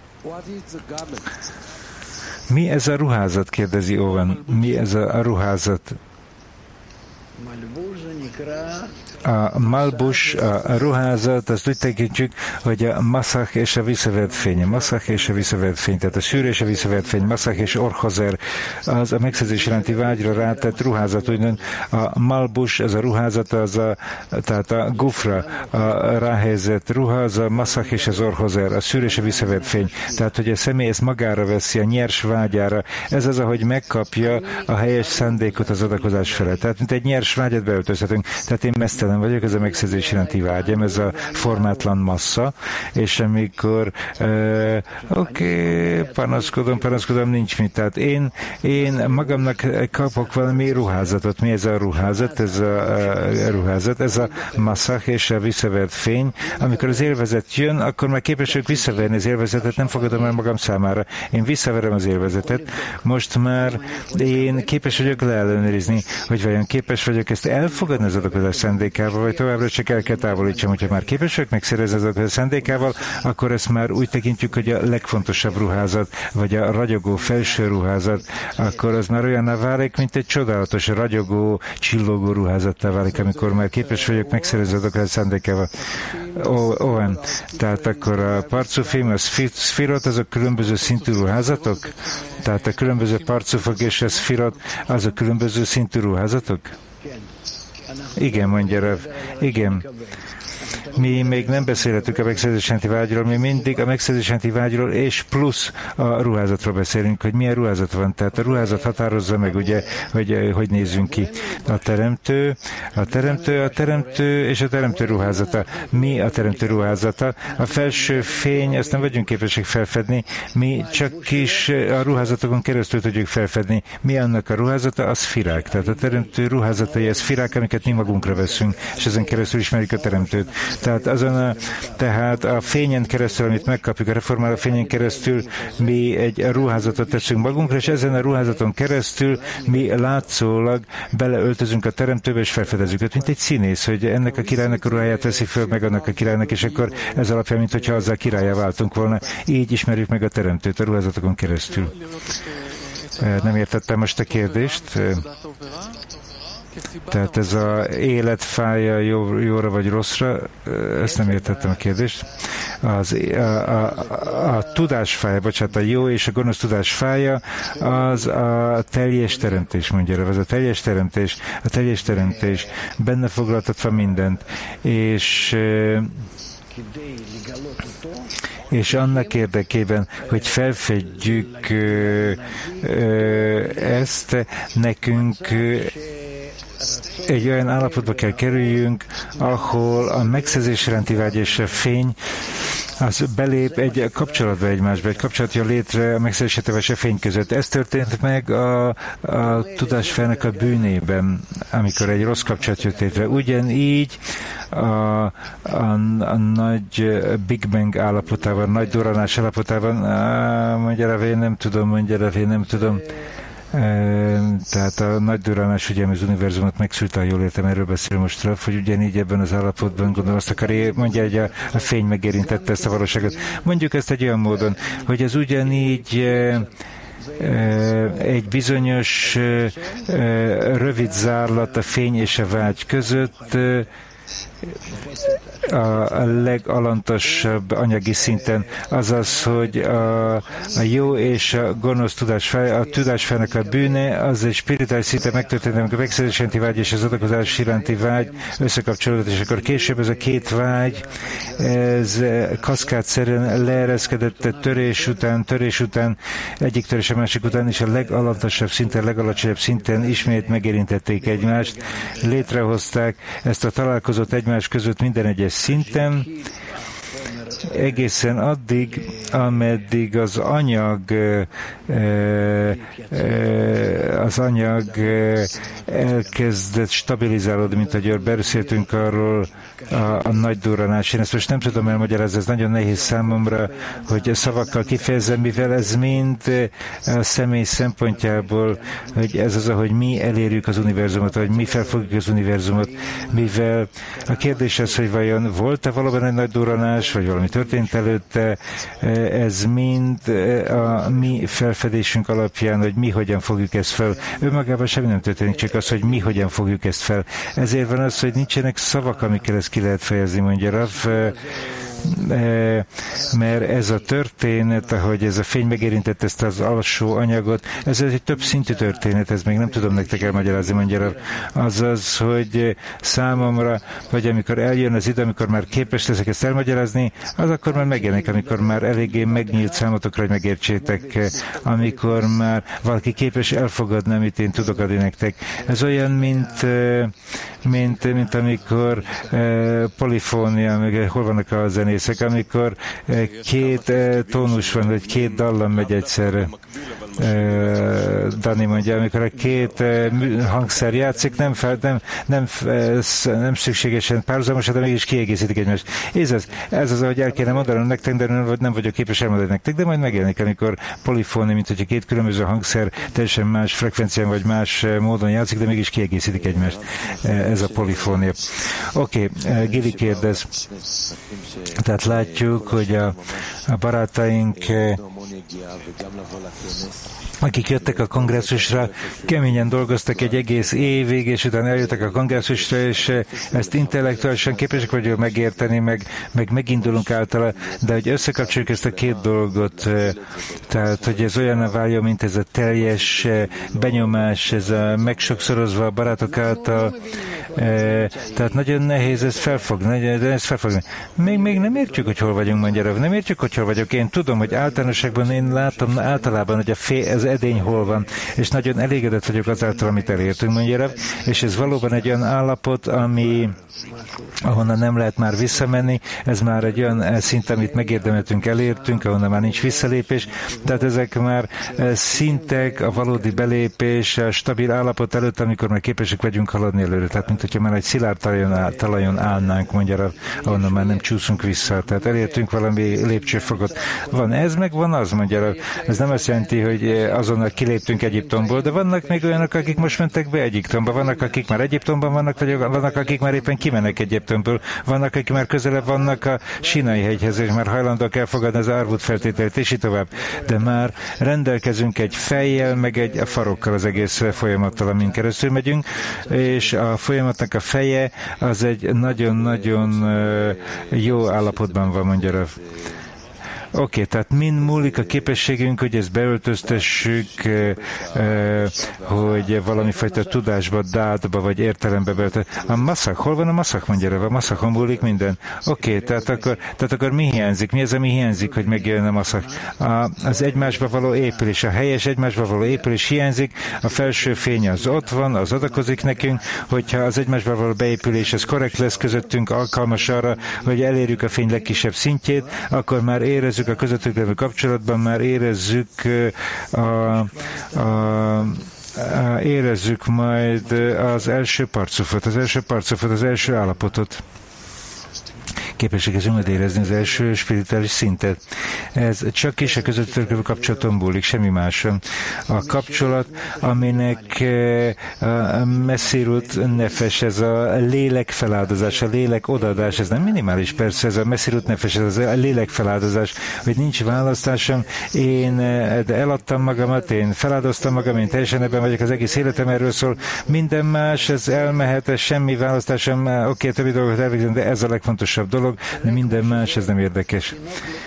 Mi ez a ruházat? Kérdezi Owen. Mi ez a ruházat? A malbus, a ruházat, azt úgy tekintjük, hogy a maszach és a visszavert fény. A maszach és a visszavert fény, tehát a szűrő és a visszavert fény, maszach és orhozer, az a megszerzés iránti vágyra rátett ruházat, úgymond a malbus, az a ruházat, az a, tehát a gufra, a ráhelyezett ruha, az a maszach és az orhozer, a szűrő és a visszavert fény. Tehát, hogy a személy ezt magára veszi, a nyers vágyára. Ez az, ahogy megkapja a helyes szándékot az adakozás felett. Tehát, mint egy nyers vágyat beöltözhetünk. Tehát én mesztelen vagyok, ez a megszerzés iránti vágyam, ez a formátlan massza, és amikor uh, oké, okay, panaszkodom, panaszkodom, nincs mit. Tehát én, én magamnak kapok valami ruházatot. Mi ez a ruházat? Ez a, a ruházat, ez a masszach és a visszavert fény. Amikor az élvezet jön, akkor már képes vagyok visszaverni az élvezetet, nem fogadom el magam számára. Én visszaverem az élvezetet. Most már én képes vagyok leellenőrizni, hogy vajon képes vagyok ezt elfogadni az adakozás szándékával, vagy továbbra csak el kell távolítsam, hogyha már képes vagyok megszerezni az adakozás szándékával, akkor ezt már úgy tekintjük, hogy a legfontosabb ruházat, vagy a ragyogó felső ruházat, akkor az már olyanná válik, mint egy csodálatos, ragyogó, csillogó ruházattá válik, amikor már képes vagyok megszerezni az adakozás szándékával. Olyan. Tehát akkor a parcufim, a szfirot, azok különböző szintű ruházatok? Tehát a különböző parcufok és a szfirot, azok különböző szintű ruházatok? Igen, mondja Rav. Igen. Mi még nem beszélhetünk a megszerzési vágyról, mi mindig a megszerzési vágyról és plusz a ruházatról beszélünk, hogy milyen ruházat van. Tehát a ruházat határozza meg, ugye, hogy hogy nézzünk ki. A teremtő, a teremtő, a teremtő és a teremtő ruházata. Mi a teremtő ruházata? A felső fény, azt nem vagyunk képesek felfedni, mi csak is a ruházatokon keresztül tudjuk felfedni. Mi annak a ruházata? Az szfirák. Tehát a teremtő ruházatai, az szfirák, amiket mi magunkra veszünk, és ezen keresztül ismerjük a teremtőt. Tehát, azon a, tehát a fényen keresztül, amit megkapjuk, a reformáló fényen keresztül mi egy ruházatot teszünk magunkra, és ezen a ruházaton keresztül mi látszólag beleöltözünk a teremtőbe, és felfedezzük őt, mint egy színész, hogy ennek a királynak a ruháját veszi föl, meg annak a királynak, és akkor ez alapján, mint hogyha azzal királyá váltunk volna. Így ismerjük meg a teremtőt a ruházatokon keresztül. Nem értettem most a kérdést. Tehát ez az életfája jó, jóra vagy rosszra, ezt nem értettem a kérdést. Az, a, a, a, a tudásfája, bocsánat, a jó és a gonosz tudásfája, az a teljes teremtés, mondja, az a teljes teremtés, a teljes teremtés, benne foglaltatva mindent, és és annak érdekében, hogy felfedjük ezt, nekünk egy olyan állapotba kell kerüljünk, ahol a megszerzés iránti vágy és a fény az belép egy kapcsolatba egymásba, egy kapcsolat jön létre a megszerzésetevel és a fény között. Ez történt meg a, a tudásfejnek a bűnében, amikor egy rossz kapcsolat jött létre. Ugyanígy a, a, a nagy Big Bang állapotában, nagy duranás állapotában, á, mondja rá, én nem tudom, mondja rá, én nem tudom. Tehát a nagy duranás, ugye, az univerzumot megszülte, ha jól értem, erről beszél most Rav, hogy ugyanígy ebben az állapotban, gondolom azt akar, mondja, hogy a, a fény megérintette ezt a valóságot. Mondjuk ezt egy olyan módon, hogy ez ugyanígy egy bizonyos rövid zárlat a fény és a vágy között, a legalantasabb anyagi szinten, azaz, hogy a, a jó és a gonosz tudásfej, a tudásfejnek a bűne, az egy spirituális szinten megtörténik, amikor a megszerzés iránti vágy és az adakozás iránti vágy összekapcsolódott, és akkor később ez a két vágy, ez kaszkádszerűen leereszkedett törés után, törés után, egyik törés a másik után, és a legalantasabb szinten, legalacsonyabb szinten ismét megérintették egymást, létrehozták ezt a találkozót egymás között minden egyes szinten, egészen addig, ameddig az anyag az anyag elkezdett stabilizálódni, mint ahogy beszéltünk arról a, a nagy durranás. Én ezt most nem tudom elmagyarázni, ez nagyon nehéz számomra, hogy szavakkal kifejezem, mivel ez mind a személy szempontjából, hogy ez az, ahogy mi elérjük az univerzumot, vagy mi felfogjuk az univerzumot, mivel a kérdés az, hogy vajon volt-e valóban egy nagy durranás, vagy valami történt előtte, ez mind a mi felfedésünk alapján, hogy mi hogyan fogjuk ezt fel. Önmagában semmi nem történik, csak az, hogy mi hogyan fogjuk ezt fel. Ezért van az, hogy nincsenek szavak, amikkel ezt ki lehet fejezni, mondja Rav, mert ez a történet, ahogy ez a fény megérintett ezt az alsó anyagot, ez egy több szintű történet, ez még nem tudom nektek elmagyarázni, mondja, azaz, hogy számomra, vagy amikor eljön az idő, amikor már képes leszek ezt elmagyarázni, az akkor már megjelenik, amikor már eléggé megnyílt számotokra, hogy megértsétek, amikor már valaki képes elfogadni, amit én tudok adni nektek. Ez olyan, mint, mint, mint amikor polifónia, hol vannak a zenészek, amikor két tónus van, vagy két dallam megy egyszerre. Dani mondja, amikor a két hangszer játszik, nem, fel, nem, nem, nem szükségesen párhuzamosan, de mégis kiegészítik egymást. Ez az, ez az, ahogy el kéne mondanom nektek, de nem vagyok képes elmondani nektek, de majd megjelenik, amikor polifóni, mint hogyha két különböző hangszer teljesen más frekvencián vagy más módon játszik, de mégis kiegészítik egymást. Ez a polifónia. Oké, okay, Gili kérdez. Tehát látjuk, hogy a, a barátaink, akik jöttek a kongresszusra, keményen dolgoztak egy egész évig, és utána eljöttek a kongresszusra, és ezt intellektuálisan képesek vagyunk megérteni, meg, meg megindulunk általa, de hogy összekapcsoljuk ezt a két dolgot, tehát, hogy ez olyan váljon, mint ez a teljes benyomás, ez a megsokszorozva a barátok által, tehát nagyon nehéz ezt felfogni, de ezt felfogni. Még, még nem értjük, hogy hol vagyunk, mondja, nem értjük, hogy hol vagyok. Én tudom, hogy általánosságban én látom általában, hogy a fé, az edény hol van, és nagyon elégedett vagyok azáltal, amit elértünk, mondja, és ez valóban egy olyan állapot, ami ahonnan nem lehet már visszamenni, ez már egy olyan szint, amit megérdemeltünk, elértünk, ahonnan már nincs visszalépés, tehát ezek már szintek, a valódi belépés, a stabil állapot előtt, amikor már képesek vagyunk haladni előre, tehát mint hogyha már egy szilárd talajon, talajon állnánk, mondja, ahonnan már nem csúszunk vissza, tehát elértünk valami lépcsőfokot. Van ez, meg van az, mondja, ez nem azt jelenti, hogy azonnal kiléptünk Egyiptomból, de vannak még olyanok, akik most mentek be Egyiptomba, vannak, akik már Egyiptomban vannak, vagy vannak, akik már éppen kimennek Egyiptomből, vannak, akik már közelebb vannak a Sínai hegyhez, és már hajlandóak elfogadni az árvút feltételt, és így tovább. De már rendelkezünk egy fejjel, meg egy farokkal az egész folyamattal, amin keresztül megyünk, és a folyamatnak a feje az egy nagyon-nagyon jó állapotban van, mondja. okay, tehát mind múlik a képességünk, hogy ezt beöltöztessük, hogy valami fajta tudásba, dátba, vagy értelembe beöltöztessük. A maszak, hol van a maszak, mondja Rav? A maszakon múlik minden? Oké, okay, tehát, akkor, tehát akkor mi hiányzik? Mi az, ami hiányzik, hogy megjön a maszak? A, az egymásba való épülés, a helyes egymásba való épülés hiányzik, a felső fény az ott van, az adakozik nekünk, hogyha az egymásba való beépülés az korrekt lesz közöttünk, alkalmas arra, hogy elérjük a fény legkisebb szintjét, akkor már érezzük a közöttünk levő kapcsolatban, már érezzük a, a érezzük majd az első parcufot, az első parcufot, az első állapotot. Képesek ez érezni az első spirituális szintet. Ez csak is a közöttünk kapcsolaton múlik, semmi máson. A kapcsolat, aminek a messzirut nefes, ez a lélek feláldozás, a lélek odaadás, ez nem minimális, persze, ez a messzirut nefes, ez a lélek feláldozás, hogy nincs választásom, én de eladtam magamat, én feláldoztam magam, én teljesen ebben vagyok, az egész életem erről szól, minden más, ez elmehet, ez semmi választásom, oké, okay, többi dolgot elvégzem, de ez a legfontosabb dolog, de minden más, ez nem érdekes.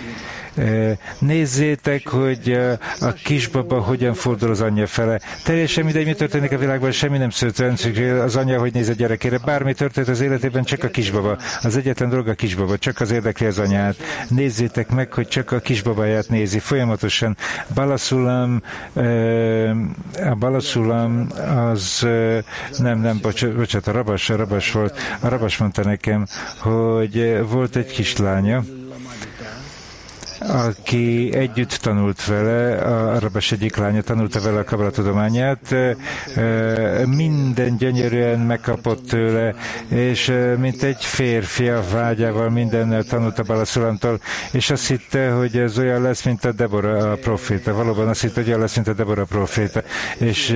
Nézzétek, hogy a kisbaba hogyan fordul az anyja fele. Teljesen mindegy, mi történik a világban, semmi nem szükséges az anyja, hogy néz a gyerekére. Bármi történt az életében, csak a kisbaba. Az egyetlen dolog a kisbaba, csak az érdekli az anyát. Nézzétek meg, hogy csak a kisbabáját nézi. Folyamatosan Balaszulam, a Balaszulam az nem, nem, bocsánat, bocsánat a rabas, a rabas volt. A rabas mondta nekem, hogy volt egy kislánya, aki együtt tanult vele, a rabas egyik lánya tanulta vele a kabala tudományát, minden gyönyörűen megkapott tőle, és mint egy férfi a vágyával mindennel tanult a Balaszulamtól, és azt hitte, hogy ez olyan lesz, mint a Debora a proféta. Valóban azt hitte, hogy olyan lesz, mint a Debora a proféta. És,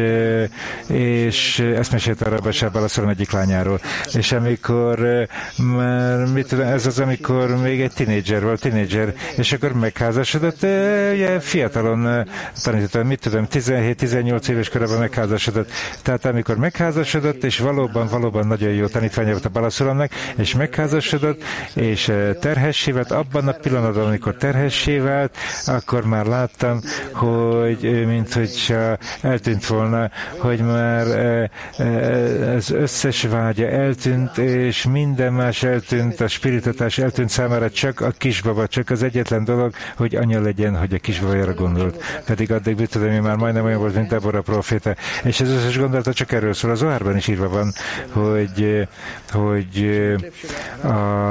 és ezt mesélte a rabas a Balaszulam egyik lányáról. És amikor, már, mit tudom, ez az, amikor még egy tinédzser volt, tinédzser, és akkor megházasodott, ugye fiatalon tanítottam, mit tudom, tizenhét-tizennyolc éves korában megházasodott. Tehát amikor megházasodott, és valóban, valóban nagyon jó tanítványa volt a Balaszulamnak, és megházasodott, és terhessé vált, abban a pillanatban, amikor terhessé vált, akkor már láttam, hogy mint hogyha eltűnt volna, hogy már az összes vágya eltűnt, és minden más eltűnt, a spiritatás eltűnt számára, csak a kisbaba, csak az egyetlen dolog, hogy anya legyen, hogy a kisbabajára gondolt. Pedig addig, mit tudom, én már majdnem olyan volt, mint Debora proféta. És ez összes gondolata csak erről szól. Az Zohárban is írva van, hogy, hogy a,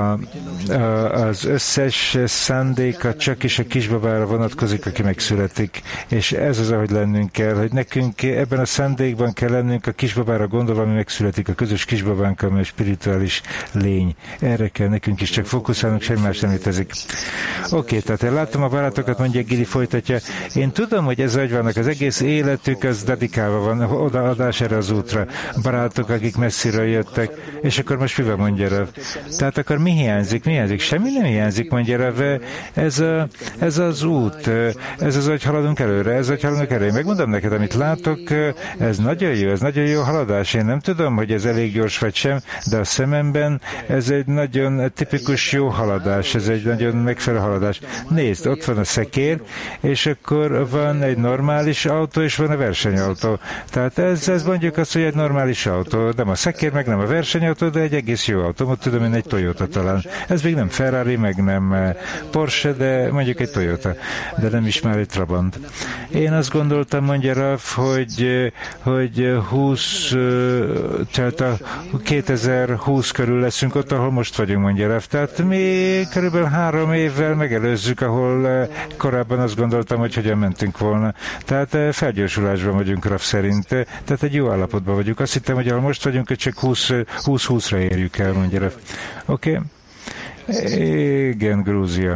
a, az összes szándéka csak is a kisbabára vonatkozik, aki megszületik. És ez az, ahogy lennünk kell, hogy nekünk ebben a szándékban kell lennünk a kisbabára gondolva, ami megszületik, a közös kisbabánk, ami a spirituális lény. Erre kell nekünk is csak fókuszálnunk, semmi más nem létezik. Oké, okay, tehát én láttam a barátokat, mondja Gili, folytatja. Én tudom, hogy ez hogy vannak, az egész életük az dedikálva van, odaadás erre az útra. Barátok, akik messziről jöttek, és akkor most mivel mondja Rav? Tehát akkor mi hiányzik? Mi hiányzik? Semmi nem hiányzik, mondja Rav. Ez, a, ez az út, ez az, hogy haladunk előre, ez, hogy haladunk előre. Én megmondom neked, amit látok, ez nagyon jó, ez nagyon jó haladás. Én nem tudom, hogy ez elég gyors vagy sem, de a szememben ez egy nagyon tipikus jó haladás, ez egy nagyon megfelelő haladás. Nézd, ott van a szekér, és akkor van egy normális autó, és van a versenyautó. Tehát ez, ez mondjuk azt, hogy egy normális autó, nem a szekér, meg nem a versenyautó, de egy egész jó autó. Ott tudom én egy Toyota talán. Ez még nem Ferrari, meg nem Porsche, de mondjuk egy Toyota. De nem is már egy Trabant. Én azt gondoltam, mondja Rav, hogy, hogy húsz, tehát a kétezer-húsz körül leszünk ott, ahol most vagyunk, mondja Rav. Tehát mi körülbelül három évvel megelőzzük, ahol korábban azt gondoltam, hogy hogyan mentünk volna. Tehát felgyorsulásban vagyunk Rav szerint. Tehát egy jó állapotban vagyunk. Azt hittem, hogy ahol most vagyunk, hogy csak húsz-húszra érjük el, mondja Rav. Oké? Okay? Igen, Grúzia.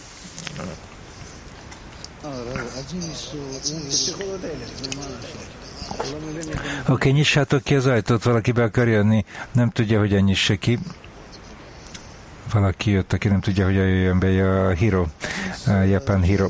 Oké, okay, nyissátok ki az ajtót, valaki be akar jönni. Nem tudja, hogyan nyisse ki. Valaki jött, aki nem tudja, hogy jöjjön be, a Hiro, a japán Hiro.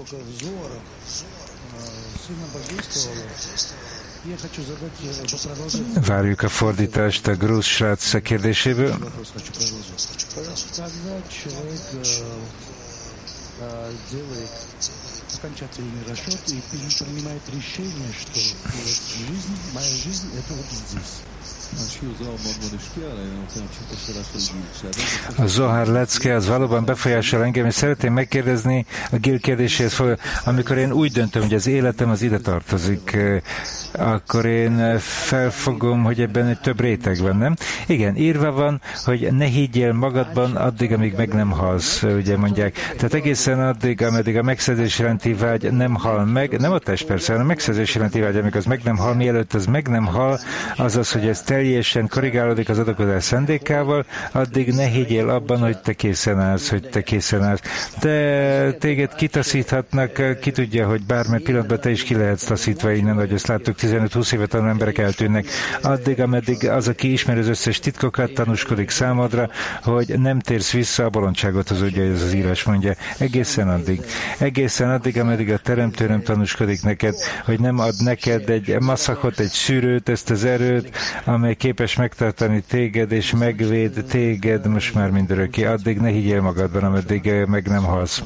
Várjuk a fordítást a grúz srác kérdéséből. окончательный расчет и принимает решение, что жизнь, моя жизнь — это вот здесь. A Zohar lecke az valóban befolyásol engem, és szeretném megkérdezni a Gil kérdéséhez, amikor én úgy döntöm, hogy az életem az ide tartozik, akkor én felfogom, hogy ebben egy több réteg van, nem? Igen, írva van, hogy ne higgyél magadban addig, amíg meg nem halsz, ugye mondják. Tehát egészen addig, ameddig a megszerzés iránti vágy nem hal meg, nem a test persze, hanem a megszerzés iránti vágy, amíg az meg nem hal, mielőtt az meg nem hal, azaz, hogy ez teljesen korrigálódik az adakozás szándékával, addig ne higgyél abban, hogy te készen állsz, hogy te készen állsz. De téged kitaszíthatnak, ki tudja, hogy bármely pillanatban te is ki lehetsz taszítva innen, hogy ezt láttuk, tizenöt-húsz éve tanuló emberek eltűnnek. Addig, ameddig az, aki ismer az összes titkokat, tanúskodik számodra, hogy nem térsz vissza, a bolondságot az ugye, ez az írás mondja. Egészen addig. Egészen addig, ameddig a teremtő nem tanúskodik neked, hogy nem ad neked egy maszakot, egy szűrőt, ezt az erőt, amely képes megtartani téged, és megvéd téged most már mindörökké. Addig ne higgyél magadban, ameddig meg nem halsz.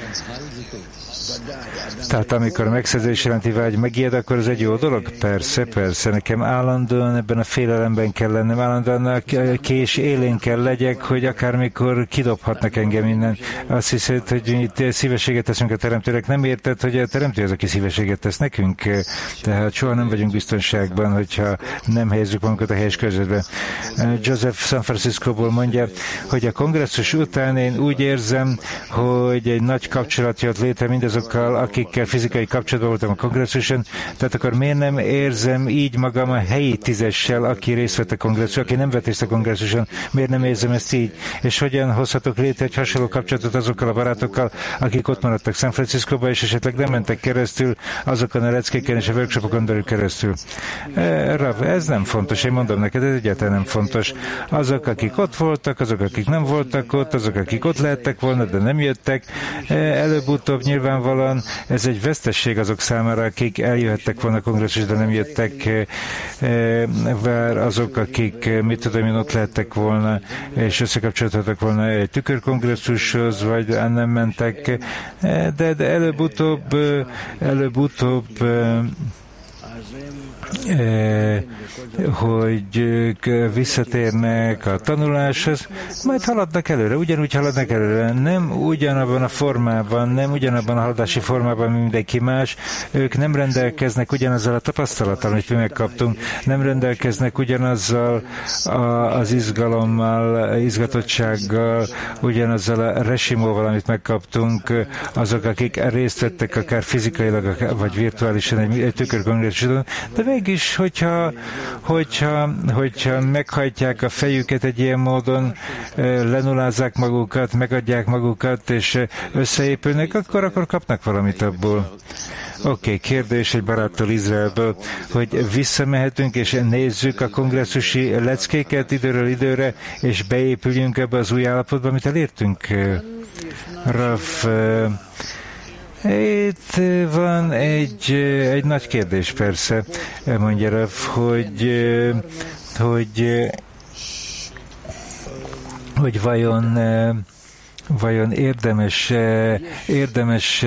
Tehát amikor a megszerzés iránti vágy megijed, akkor ez egy jó dolog? Persze, persze. Nekem állandóan ebben a félelemben kell lennem, állandóan a kés élén kell legyek, hogy akármikor kidobhatnak engem innen. Azt hiszed, hogy itt szívességet teszünk a teremtőnek. Nem érted, hogy a teremtő az, aki szívességet tesz nekünk? Tehát soha nem vagyunk biztonságban, hogyha nem helyezzük magunkat a helyes környezetben. Joseph San Franciscóból mondja, hogy a kongresszus után én úgy érzem, hogy egy nagy kapcsolat jött létre mindazokkal, akikkel fizikai kapcsolatban voltam a kongresszuson, tehát akkor miért nem érzem így magam a helyi tízessel, aki részt vett a kongresszuson, aki nem vett részt a kongresszuson, miért nem érzem ezt így? És hogyan hozhatok létre egy hasonló kapcsolatot azokkal a barátokkal, akik ott maradtak San Franciscóba, és esetleg nem mentek keresztül azokon a leckéken és a workshopokon belül keresztül. E, Rav, ez nem fontos, én mondom neked, ez egyáltalán nem fontos. Azok, akik ott voltak, azok, akik nem voltak ott, azok, akik ott lehettek volna, de nem jöttek, e, előbb-utóbb nyilvánvalóan ez egy vesztesség azok számára, akik eljöhettek volna a kongresszus, de nem jöttek, vár azok, akik, mit tudom én, ott lehettek volna, és összekapcsolódhattak volna egy tükörkongresszushoz, vagy nem mentek, de, de előbb-utóbb, előbb-utóbb hogy ők visszatérnek a tanuláshoz, majd haladnak előre, ugyanúgy haladnak előre, nem ugyanabban a formában, nem ugyanabban a haladási formában, mint mindenki más, ők nem rendelkeznek ugyanazzal a tapasztalattal, amit mi megkaptunk, nem rendelkeznek ugyanazzal a, az izgalommal, izgatottsággal, ugyanazzal a resimóval, amit megkaptunk, azok, akik részt vettek akár fizikailag, vagy virtuálisan egy, egy tükörkongresszuson, de mégis, hogyha, hogyha, hogyha meghajtják a fejüket egy ilyen módon, lenulázzák magukat, megadják magukat, és összeépülnek, akkor, akkor kapnak valamit abból. Oké, okay, kérdés egy baráttól Izraelből, hogy visszamehetünk és nézzük a kongresszusi leckéket időről időre, és beépüljünk ebbe az új állapotba, amit elértünk. Rav, itt van egy, egy nagy kérdés, persze, mondja Rav, hogy, hogy, hogy vajon, vajon érdemes, érdemes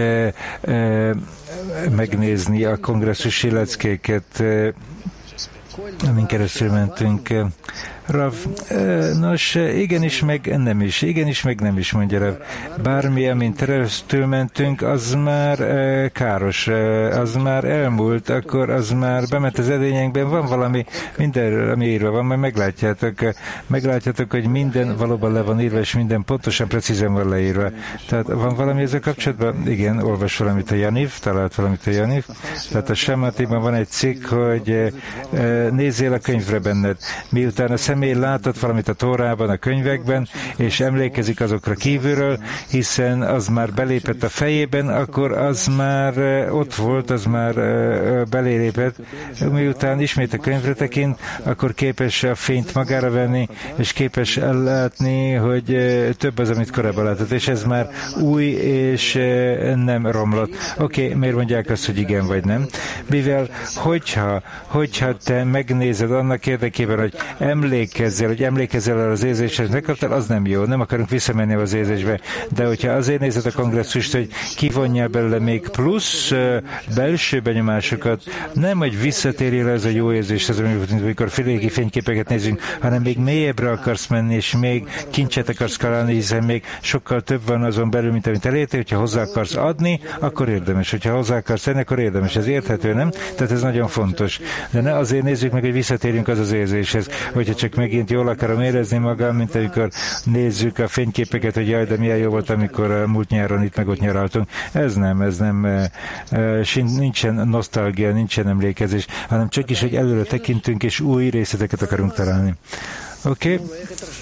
megnézni a kongresszusi leckéket, amin keresztül mentünk. Rav, nos, igenis, meg nem is, igenis, meg nem is, mondja Rav. Bármi, amint keresztül mentünk, az már káros, az már elmúlt, akkor az már bement az edényekben, van valami, mindenről, ami írva van, majd meglátjátok, meglátjátok, hogy minden valóban le van írva, és minden pontosan, precízen van leírva. Tehát van valami ezzel kapcsolatban? Igen, olvas valamit a Janiv, talált valamit a Janiv. Tehát a Sematiban van egy cikk, hogy nézzél a könyvre benned. Miután a személy látott valamit a Tórában, a könyvekben, és emlékezik azokra kívülről, hiszen az már belépett a fejében, akkor az már ott volt, az már belépett. Miután ismét a könyvre tekint, akkor képes a fényt magára venni, és képes látni, hogy több az, amit korábban látott, és ez már új, és nem romlott. Oké, okay, miért mondják azt, hogy igen vagy nem? Mivel, hogyha, hogyha te megnézed annak érdekében, hogy emlékezik, emlékezzel, hogy emlékezzel el az érzésre, megkaptál, az nem jó, nem akarunk visszamenni az érzésbe. De hogyha azért nézed a kongresszust, hogy kivonjál belőle még plusz uh, belső benyomásokat, nem, hogy visszatérjél ez a jó érzés, az, amikor félégi fényképeket nézünk, hanem még mélyebbre akarsz menni, és még kincset akarsz találni, hiszen még sokkal több van azon belül, mint amit elértél, hogyha hozzá akarsz adni, akkor érdemes. Hogyha hozzá akarsz tenni, akkor érdemes. Ez érthető, nem? Tehát ez nagyon fontos. De ne azért nézzük meg, hogy visszatérjünk az az érzéshez, hogyha csak megint jól akarom érezni magam, mint amikor nézzük a fényképeket, hogy jaj, de milyen jó volt, amikor a múlt nyáron itt meg ott nyaraltunk. Ez nem, ez nem, nincsen nosztalgia, nincsen emlékezés, hanem csak is, hogy előre tekintünk, és új részleteket akarunk találni. Oké? Okay?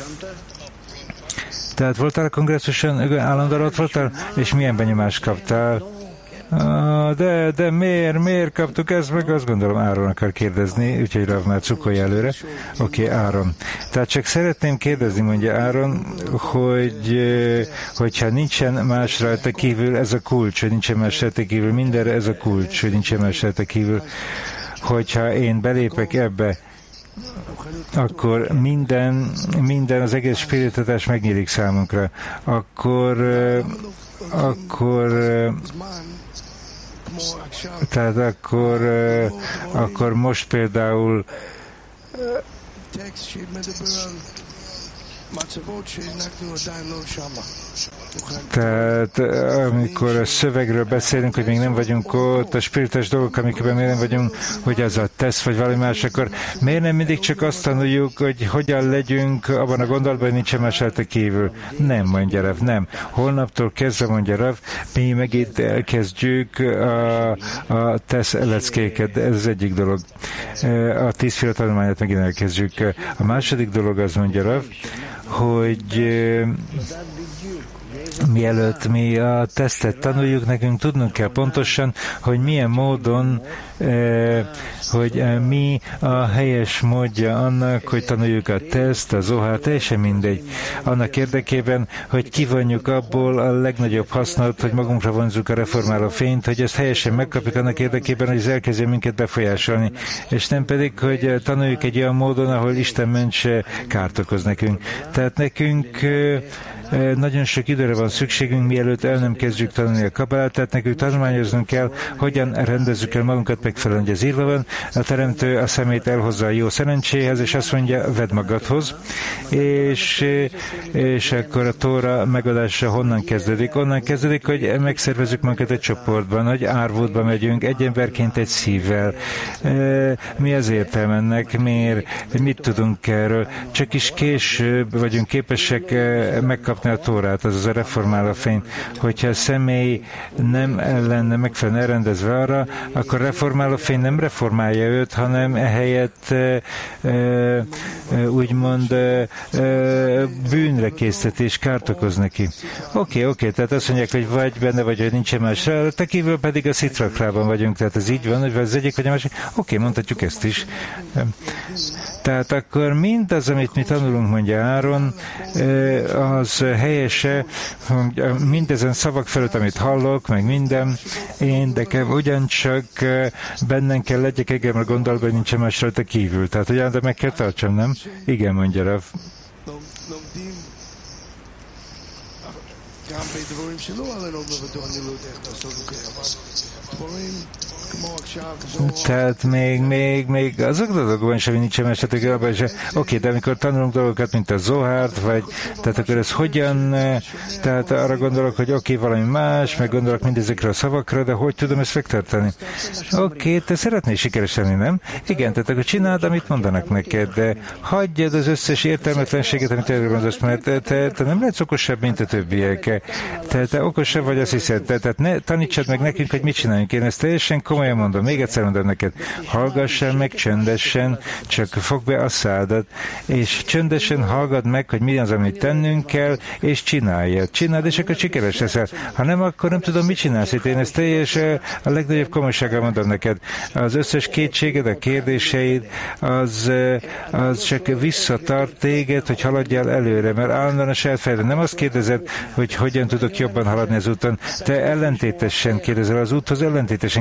Tehát voltál a kongresszuson, állandóan ott voltál, és milyen benyomást kaptál? Ah, de, de miért, miért kaptuk ezt meg? Azt gondolom, Áron akar kérdezni, úgyhogy Rav már cukolja előre. Oké, okay, Áron. Tehát csak szeretném kérdezni, mondja Áron, hogy hogyha nincsen más rajta kívül, ez a kulcs, hogy nincsen más rajta kívül, mindenre ez a kulcs, hogy nincsen más rajta kívül, hogyha én belépek ebbe, akkor minden, minden az egész spiritualitás megnyílik számunkra. Akkor, akkor tehát akkor, akkor most például tehát amikor a szövegről beszélünk, hogy még nem vagyunk ott, a spirituális dolgok, amikben még nem vagyunk, hogy az a tesz, vagy valami más, akkor miért nem mindig csak azt tanuljuk, hogy hogyan legyünk abban a gondolatban, hogy nincsen más rajta kívül? Nem, mondja Rav, nem. Holnaptól kezdve, mondja Rav, mi megint elkezdjük a, a tesz leckéket, ez az egyik dolog. A tízféle tanulmányát megint elkezdjük. A második dolog az, mondja Rav, hogy mielőtt mi a tesztet tanuljuk, nekünk tudnunk kell pontosan, hogy milyen módon, eh, hogy eh, mi a helyes módja annak, hogy tanuljuk a teszt, a zohár, teljesen mindegy. Annak érdekében, hogy kivonjuk abból a legnagyobb hasznot, hogy magunkra vonzuk a reformáló fényt, hogy ezt helyesen megkapjuk annak érdekében, hogy ez elkezdje minket befolyásolni. És nem pedig, hogy tanuljuk egy olyan módon, ahol Isten mentse kárt okoz nekünk. Tehát nekünk eh, nagyon sok időre van szükségünk, mielőtt el nem kezdjük tanulni a kabálát, tehát nekünk tanulmányoznunk kell, hogyan rendezzük el magunkat megfelelően, hogy ez írva van. A teremtő a szemét elhozza a jó szerencséhez, és azt mondja, vedd magadhoz, és, és akkor a Tóra megadása honnan kezdődik? Onnan kezdődik, hogy megszervezzük magunkat egy csoportban, hogy árvódba megyünk, egy emberként egy szívvel. Mi az értelme ennek? Miért? Mit tudunk erről? Csak is később vagyunk képesek megkapni a Tórát, azaz a reformáló fény. Hogyha a személy nem lenne megfelelően elrendezve arra, akkor reformáló fény nem reformálja őt, hanem ehelyett e, e, úgymond e, e, bűnre készíteti és kárt okoz neki. Oké, okay, oké, okay, tehát azt mondják, hogy vagy benne vagy, hogy nincsen más rá, te kívül pedig a szitrakrában vagyunk, tehát ez így van, hogy az egyik vagy a másik. Oké, okay, mondhatjuk ezt is. Tehát akkor mindaz, amit mi tanulunk, mondja Áron, az helyese, mindezen szavak felett, amit hallok, meg minden, én, de kell, ugyancsak bennem kell legyek engem a gondolatban, hogy nincsen más rajta kívül. Tehát, hogy de meg kell tartsam, nem? Igen, mondja Rav. Tehát még, még, még azok a dolgokban sem nincsen esetleg abban sem. Oké, de amikor tanulunk dolgokat, mint a Zohárt, vagy, tehát akkor ez hogyan, tehát arra gondolok, hogy oké, valami más, meg gondolok mindezekre a szavakra, de hogy tudom ezt megtartani? Oké, te szeretnél sikeres lenni, nem? Igen, tehát akkor csináld, amit mondanak neked, de hagyjad az összes értelmetlenséget, amit előre mondasz, mert te, te, te nem lehetsz okosabb, mint a többiek. Te, te okosabb vagy, azt hiszed. Te, tehát ne tanítsad meg nekünk, hogy mit csináljunk. Én ezt teljesen komolyan mondom. Még egyszer mondom neked, hallgassál meg csöndesen, csak fogd be a szádat, és csöndesen hallgadd meg, hogy mi az, amit tennünk kell, és csináljad. Csináld, és akkor sikeres leszel. Ha nem, akkor nem tudom, mit csinálsz itt. Én ezt teljes a legnagyobb komolysággal mondom neked. Az összes kétséged, a kérdéseid, az, az csak visszatart téged, hogy haladjál előre, mert állandóan a saját fejedben nem azt kérdezed, hogy hogyan tudok jobban haladni az úton. Te ellentétesen kérdezel, az úthoz ellentétesen kérdezel,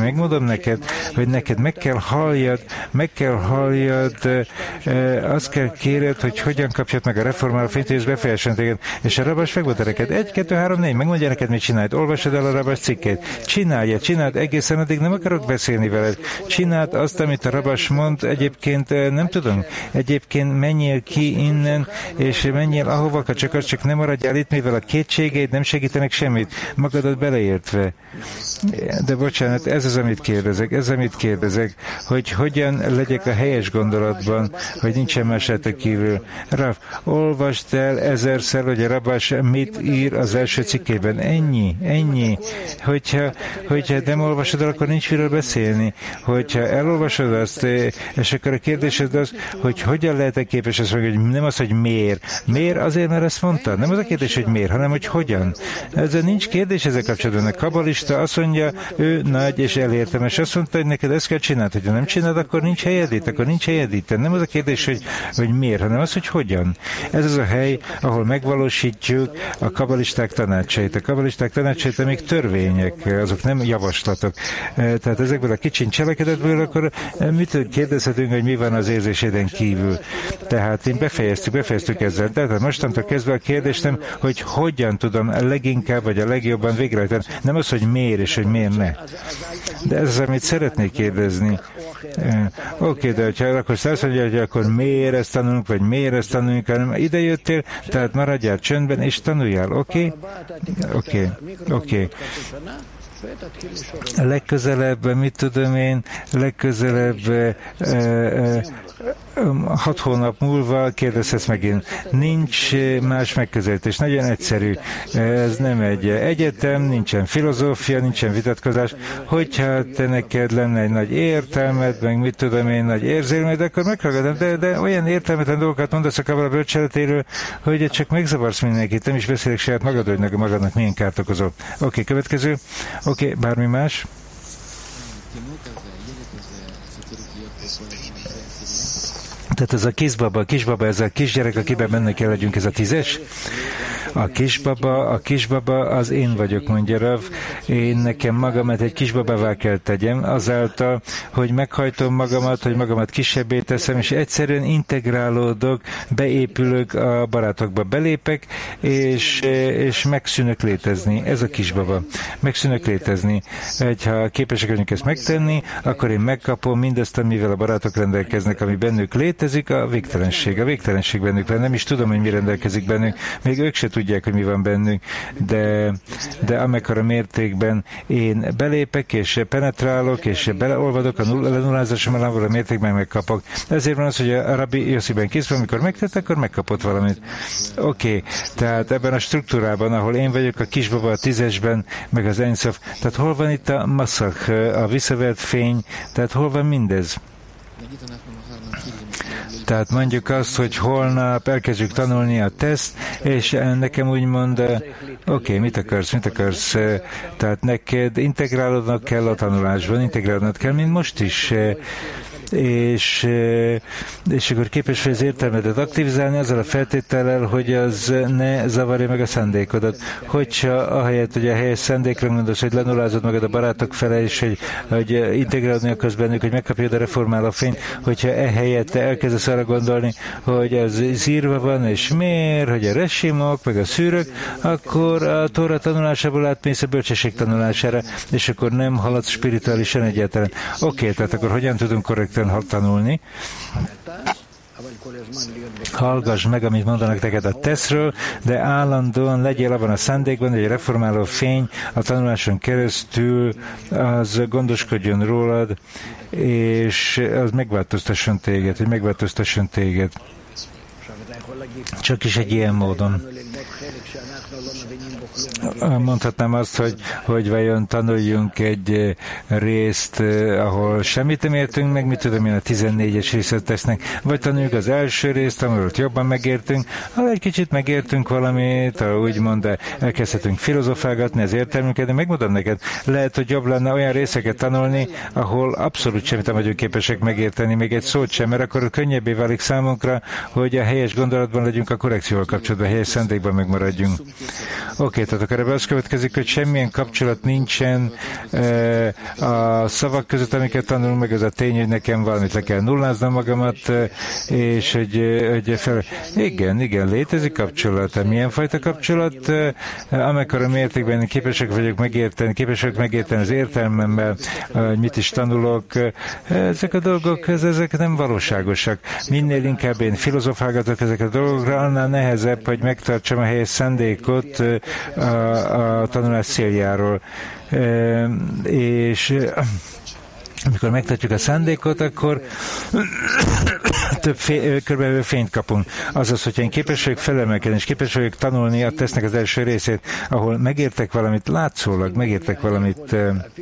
megmondom neked, hogy neked meg kell halljad, meg kell halljad, azt kell kéred, hogy hogyan kapjad meg a reformáló fényt, és befejessen téged. És a rabas megmondta neked, egy, kettő, három, négy, megmondja neked, mit csináld. Olvasod el a rabas cikkét. Csinálja, csináld, egészen addig nem akarok beszélni veled. Csináld azt, amit a rabas mond, egyébként nem tudom. Egyébként menjél ki innen, és menjél ahova, csak az csak nem maradjál itt, mivel a kétségeid nem segítenek semmit, magadat beleértve. De bocsánat, ez az, amit kérdezek, ez amit kérdezek, hogy hogyan legyek a helyes gondolatban, hogy nincsen más rajta kívül. Rav, olvasd el ezerszer, hogy a rabás mit ír az első cikkében. Ennyi, ennyi. Hogyha, hogyha nem olvasod el, akkor nincs miről beszélni. Hogyha elolvasod azt, és akkor a kérdésed az, hogy hogyan lehetek képes azt mondani, hogy nem az, hogy miért. Miért? Azért, mert ezt mondta. Nem az a kérdés, hogy miért, hanem hogy hogyan. Ezzel nincs kérdés ezzel kapcsolatban. A kabalista azt mondja, ő nagy és elértem, és azt mondta, hogy neked ezt kell csinálni. Ha nem csinálod, akkor nincs helyed itt, akkor nincs helyed itt. Nem az a kérdés, hogy, hogy miért, hanem az, hogy hogyan. Ez az a hely, ahol megvalósítjuk a kabalisták tanácsait. A kabalisták tanácsait, amik törvények, azok nem javaslatok. Tehát ezekből a kicsin cselekedetből akkor mit kérdezhetünk, hogy mi van az érzéséden kívül. Tehát én befejeztük, befejeztük ezzel. Tehát mostantól kezdve a kérdésem, hogy hogyan tudom leginkább, vagy a legjobban végrehajtani. Nem az, hogy miért és hogy miért ne. De ez az, amit szeretnék kérdezni. Oké, okay, de ha akkor azt mondja, hogy akkor miért ezt tanulunk, vagy miért ezt tanulunk, hanem ide jöttél, tehát maradjál csöndben, és tanuljál, oké? Okay? Oké, okay. oké. Okay. Legközelebb, mit tudom én, legközelebb e, e, hat hónap múlva kérdezhetsz megint. Nincs más megközelítés. Nagyon egyszerű. Ez nem egy egyetem, nincsen filozófia, nincsen vitatkozás. Hogyha te neked lenne egy nagy értelmed, meg mit tudom én, nagy érzelmed, akkor meghallgatom, de, de olyan értelmetlen dolgokat mondasz a kabala bölcseletéről, hogy csak megzavarsz mindenkit. Nem is beszélek saját magadnak, magadnak milyen kárt okozol. Oké, okay, következő. Oké, okay, bármi más? Tehát ez a kisbaba, a kisbaba, ez a kisgyerek, akiben benne kell legyünk, ez a tízes? A kisbaba, a kisbaba az én vagyok, mondja Rav. Én nekem magamat egy kisbabává kell tegyem, azáltal, hogy meghajtom magamat, hogy magamat kisebbé teszem, és egyszerűen integrálódok, beépülök a barátokba, belépek, és, és megszűnök létezni. Ez a kisbaba. Megszűnök létezni. Ha képesek vagyunk ezt megtenni, akkor én megkapom mindazt, amivel a barátok rendelkeznek, ami bennük létezik, a végtelenség. A végtelenség bennük van. Nem is tudom, hogy mi rendelkezik bennük. Még ők se tudják, hogy mi van bennünk, de, de amekkora mértékben én belépek, és penetrálok, és beleolvadok a lenullázásom alá, a mértékben megkapok. Ezért van az, hogy a Rabbi Yossi ben Kiszba, amikor megtett, akkor megkapott valamit. Oké, okay. Tehát ebben a struktúrában, ahol én vagyok, a kisbaba a tízesben, meg az Ensof, tehát hol van itt a masszak, a visszavert fény, tehát hol van mindez? Tehát mondjuk azt, hogy holnap elkezdjük tanulni a teszt, és nekem úgy mond, oké, okay, mit akarsz, mit akarsz, tehát neked integrálódnak kell a tanulásban, integrálódnak kell, mint most is, és, és akkor képes vagy az értelmedet aktivizálni azzal a feltétellel, hogy az ne zavarja meg a szándékodat. Hogyha ahelyett, hogy a helyes szándékra mondasz, hogy lenullázod magad a barátok fele, és hogy, hogy integrálódni akarsz bennük, hogy megkapjad a reformáló fényt, hogyha ehelyett te elkezdesz arra gondolni, hogy az zírva van, és miért, hogy a resimok, meg a szűrök, akkor a Tóra tanulásából átmész a bölcsesség tanulására, és akkor nem haladsz spirituálisan egyáltalán. Oké, okay, tehát akkor hogyan tudunk korrekten tanulni? Hallgass meg, amit mondanak neked a tesztről, de állandóan legyél abban a szándékban, hogy a reformáló fény a tanuláson keresztül az gondoskodjon rólad, és az megváltoztasson téged, hogy megváltoztasson téged. Csak is egy ilyen módon. Mondhatnám azt, hogy, hogy vajon tanuljunk egy részt, ahol semmit nem értünk meg, mit tudom én, a tizennégyes részet tesznek, vagy tanuljuk az első részt, amiről jobban megértünk, ha egy kicsit megértünk valamit, ha úgymond elkezdhetünk filozofálgatni az értelmünket, de megmondom neked, lehet, hogy jobb lenne olyan részeket tanulni, ahol abszolút semmit nem vagyunk képesek megérteni, még egy szót sem, mert akkor könnyebbé válik számunkra, hogy a helyes gondolatban legyünk, a korrekcióval kapcsolatban, a helyes szándékban megmaradjunk. legyünk. Oké, okay, tehát akkor ebben az következik, hogy semmilyen kapcsolat nincsen e, a szavak között, amiket tanulunk, meg az a tény, hogy nekem valamit le kell nulláznom magamat, e, és hogy, hogy fel... Igen, igen, létezik kapcsolat. Milyen fajta kapcsolat? E, amikor a mértékben képesek vagyok megérteni, képesek megérteni az értelmemmel, hogy mit is tanulok, ezek a dolgok, ezek nem valóságosak. Minél inkább én filozofálgatok ezekre a dolgokra, annál nehezebb, hogy megtartsam a helyes szándékot a, a tanulás céljáról. E, és amikor megtartjuk a szándékot, akkor több fé, körülbelül fényt kapunk. Azaz, hogyha én képes vagyok felemelkedni, és képes vagyok tanulni a tesznek az első részét, ahol megértek valamit, látszólag megértek valamit,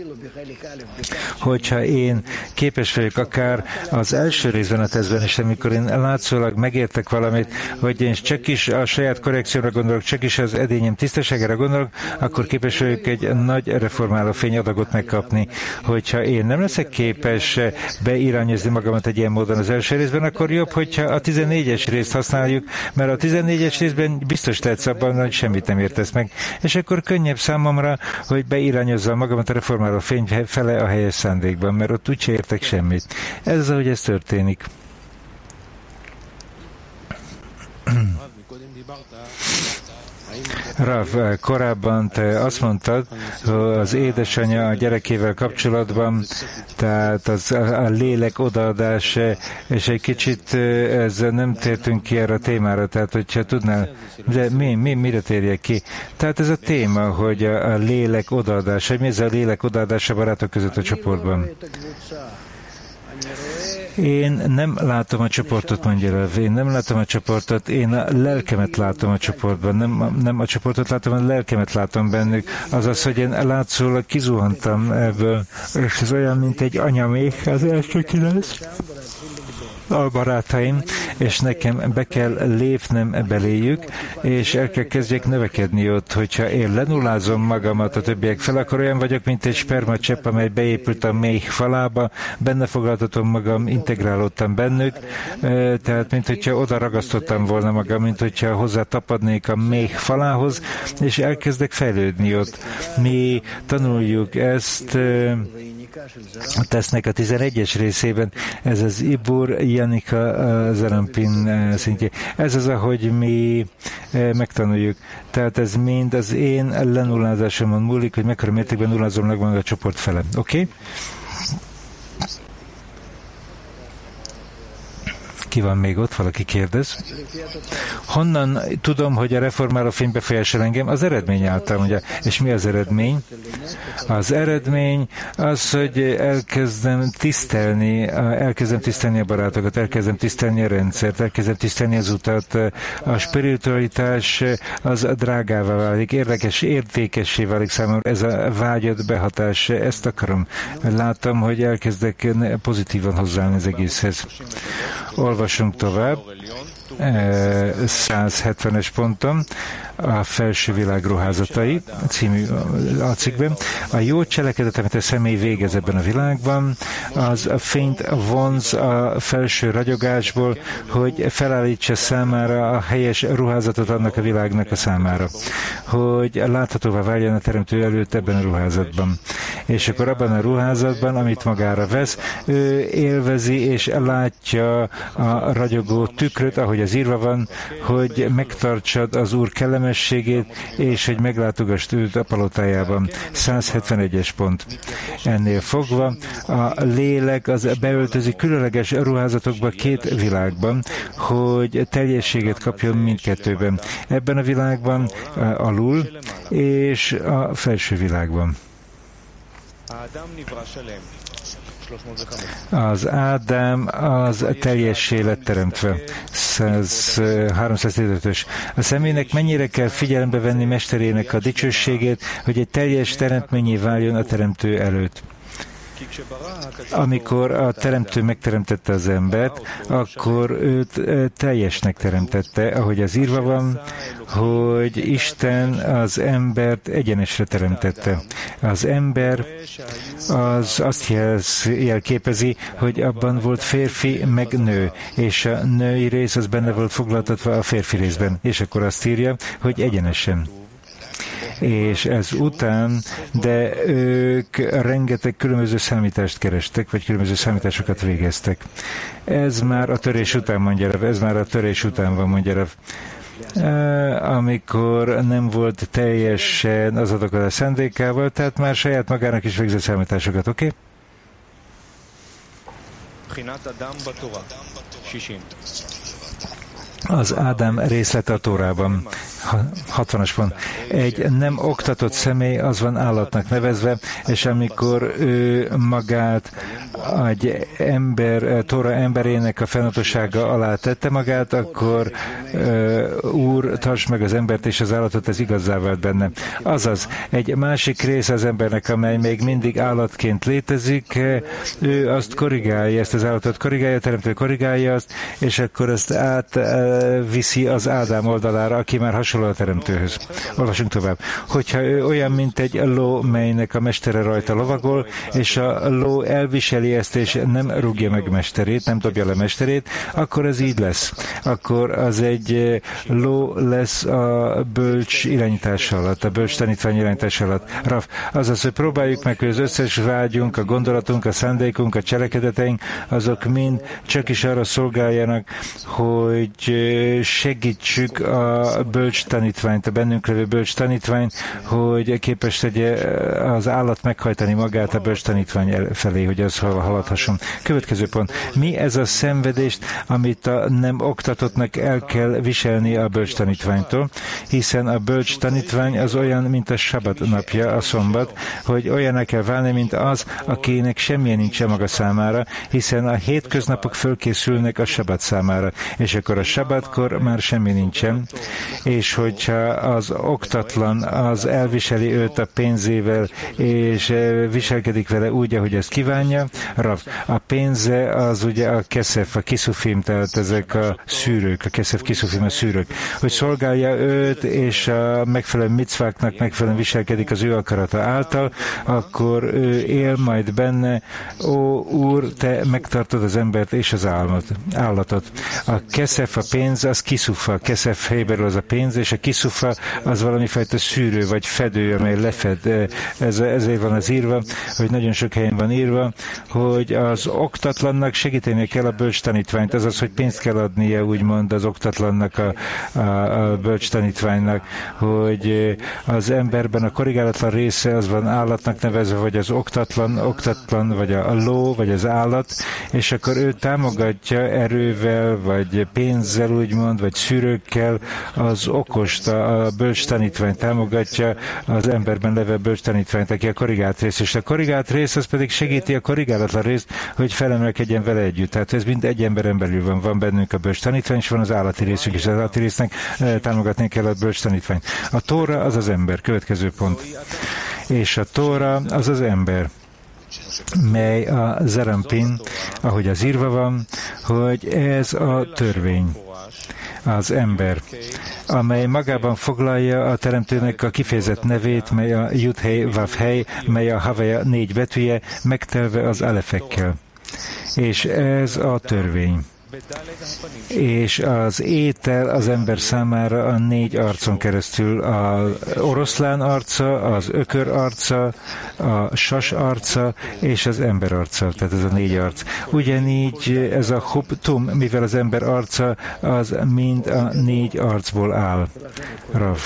hogyha én képes vagyok akár az első részben a tesztben, és amikor én látszólag megértek valamit, hogy én csak is a saját korrekcióra gondolok, csak is az edényem tisztaságára gondolok, akkor képes vagyok egy nagy reformáló fényadagot megkapni. Hogyha én nem leszek képes beirányozni magamat egy ilyen módon az első részben, akkor jobb, hogyha a tizennégyes részt használjuk, mert a tizennégyes részben biztos lehetsz abban, hogy semmit nem értesz meg. És akkor könnyebb számomra, hogy beirányozzam magamat a reformáló fény fele a helyes szándékban, mert ott úgyse értek semmit. Ez az, ahogy ez történik. Rav, korábban te azt mondtad, hogy az édesanyja a gyerekével kapcsolatban, tehát az, a, a lélek odaadás, és egy kicsit ez nem tértünk ki erre a témára, tehát hogyha tudnál, de mi, mi, mire térjek ki? Tehát ez a téma, hogy a, a lélek odaadása, mi ez a lélek odaadása barátok között a csoportban? Én nem látom a csoportot, mondja Rav, én nem látom a csoportot, én a lelkemet látom a csoportban, nem, nem a csoportot látom, a lelkemet látom bennük. Azaz, hogy én látszólag kizuhantam ebből, és ez olyan, mint egy anyamék, az első kilenc a barátaim, és nekem be kell lépnem beléjük, és el kell kezdjek növekedni ott, hogyha én lenullázom magamat a többiek fel, akkor olyan vagyok, mint egy spermacsepp, amely beépült a méh falába, benne foglaltatom magam, integrálódtam bennük, tehát mint hogyha oda ragasztottam volna magam, mint hogyha hozzá tapadnék a méh falához, és elkezdek fejlődni ott. Mi tanuljuk ezt tesznek a tizenegyes részében, ez az Ibur Janika Zerampin szintje. Ez az, ahogy mi megtanuljuk. Tehát ez mind az én lenullázásomon múlik, hogy mekkora mértékben nullázom meg a csoport fele. Oké? Okay? Ki van még ott? Valaki kérdez? Honnan tudom, hogy a reformáló fény befolyásol engem? Az eredmény által mondja. És mi az eredmény? Az eredmény az, hogy elkezdem tisztelni, elkezdem tisztelni a barátokat, elkezdem tisztelni a rendszert, elkezdem tisztelni az utat. A spiritualitás az drágává válik, érdekes, értékessé válik számomra. Ez a vágyat behatás, ezt akarom. Látom, hogy elkezdek pozitívan hozzáállni az egészhez. Olvasunk tovább, száz hetvenes ponton, a felső világ ruházatai című a cikkben. A jó cselekedet, amit a személy végez ebben a világban, az a fényt vonz a felső ragyogásból, hogy felállítsa számára a helyes ruházatot annak a világnak a számára. Hogy láthatóvá váljon a teremtő előtt ebben a ruházatban. És akkor abban a ruházatban, amit magára vesz, ő élvezi és látja a ragyogó tükröt, ahogy az írva van, hogy megtartsad az Úr kellemességét, és hogy meglátogassd őt a palotájában. száz hetvenegyes pont. Ennél fogva a lélek az beöltözik különleges ruházatokba két világban, hogy teljességet kapjon mindkettőben. Ebben a világban alul, és a felső világban. Az Ádám az teljessé lett teremtve. háromszáztizenötös. A személynek mennyire kell figyelembe venni mesterének a dicsőségét, hogy egy teljes teremtményé váljon a teremtő előtt. amikor a teremtő megteremtette az embert, akkor őt teljesnek teremtette, ahogy az írva van, hogy Isten az embert egyenesre teremtette. Az ember az azt jelz, jelképezi, hogy abban volt férfi meg nő, és a női rész az benne volt foglaltatva a férfi részben. És akkor azt írja, hogy egyenesen. És ez után, de ők rengeteg különböző számítást kerestek, vagy különböző számításokat végeztek. Ez már a törés után, mondja Rav, ez már a törés után van, mondja Rav. Amikor nem volt teljesen az adakozás szándékával, tehát már saját magának is végzett számításokat, oké? Okay? Az Ádám részlete a Tórában. hatvanas pont. Egy nem oktatott személy az van állatnak nevezve, és amikor ő magát egy ember, Tóra emberének a fennhatósága alá tette magát, akkor uh, Úr, tartsd meg az embert és az állatot, ez igazzá vált benne. Azaz, egy másik része az embernek, amely még mindig állatként létezik, ő azt korrigálja, ezt az állatot korrigálja, a teremtő korrigálja azt, és akkor ezt átviszi uh, az Ádám oldalára, aki már hasonló a teremtőhöz. Olvasunk tovább. Hogyha ő olyan, mint egy ló, melynek a mestere rajta lovagol, és a ló elviseli ezt, és nem rúgja meg mesterét, nem dobja le mesterét, akkor ez így lesz. Akkor az egy ló lesz a bölcs irányítás alatt, a bölcs tanítvány irányítás alatt. Raf, azaz, hogy próbáljuk meg, hogy az összes vágyunk, a gondolatunk, a szándékunk, a cselekedeteink, azok mind csak is arra szolgáljanak, hogy segítsük a bölcs tanítványt, a bennünk levő bölcs tanítványt, hogy képes tegye az állat meghajtani magát a bölcs tanítvány felé, hogy az haladhasson. Következő pont. Mi ez a szenvedést, amit a nem oktatottnak el kell viselni a bölcs tanítványtól, hiszen a bölcs tanítvány az olyan, mint a sabbat napja, a szombat, hogy olyanak kell válni, mint az, akinek semmilyen nincsen maga számára, hiszen a hétköznapok fölkészülnek a sabbat számára, és akkor a sabbatkor már semmi nincsen, és hogyha az oktatlan az elviseli őt a pénzével, és viselkedik vele úgy, ahogy ezt kívánja, Rav, a pénze az ugye a keszef, a kiszufim, tehát ezek a szűrők, a keszef, kiszufim, a szűrők, hogy szolgálja őt, és a megfelelő micváknak megfelelően viselkedik az ő akarata által, akkor ő él majd benne, ó Úr, te megtartod az embert és az álmat, állatot. A keszef, a pénz, az kiszufa, a keszef helyben az a pénz, és a kiszufa az valamifajta szűrő, vagy fedő, amely lefed. Ez, ezért van az írva, hogy nagyon sok helyen van írva, hogy az oktatlannak segítenie kell a bölcs tanítványt. Azaz, hogy pénzt kell adnia, úgymond az oktatlannak, a, a, a bölcs tanítványnak, hogy az emberben a korrigálatlan része az van állatnak nevezve, vagy az oktatlan, oktatlan, vagy a, a ló, vagy az állat, és akkor ő támogatja erővel, vagy pénzzel, úgymond, vagy szűrőkkel az okost, a, a bölcs tanítványt támogatja az emberben levő bölcs tanítványt, aki a korrigált rész, és a korrigált rész az pedig segíti a korrigálatlan részt, hogy felemelkedjen vele együtt. Tehát ez mind egy emberen belül van. Van bennünk a bölcs tanítvány, és van az állati részünk, és az állati résznek támogatni kell a bölcs tanítványt. A Tóra az az ember. Következő pont. És a Tóra az az ember, mely a Zerampin, ahogy az írva van, hogy ez a törvény, az ember, amely magában foglalja a teremtőnek a kifejezett nevét, mely a Judhely Vavhely, mely a Haveja négy betűje, megtelve az alefekkel. És ez a törvény. És az étel az ember számára a négy arcon keresztül, az oroszlán arca, az ökör arca, a sas arca és az ember arca, tehát ez a négy arc. Ugyanígy ez a huptum, mivel az ember arca, az mind a négy arcból áll. Rav.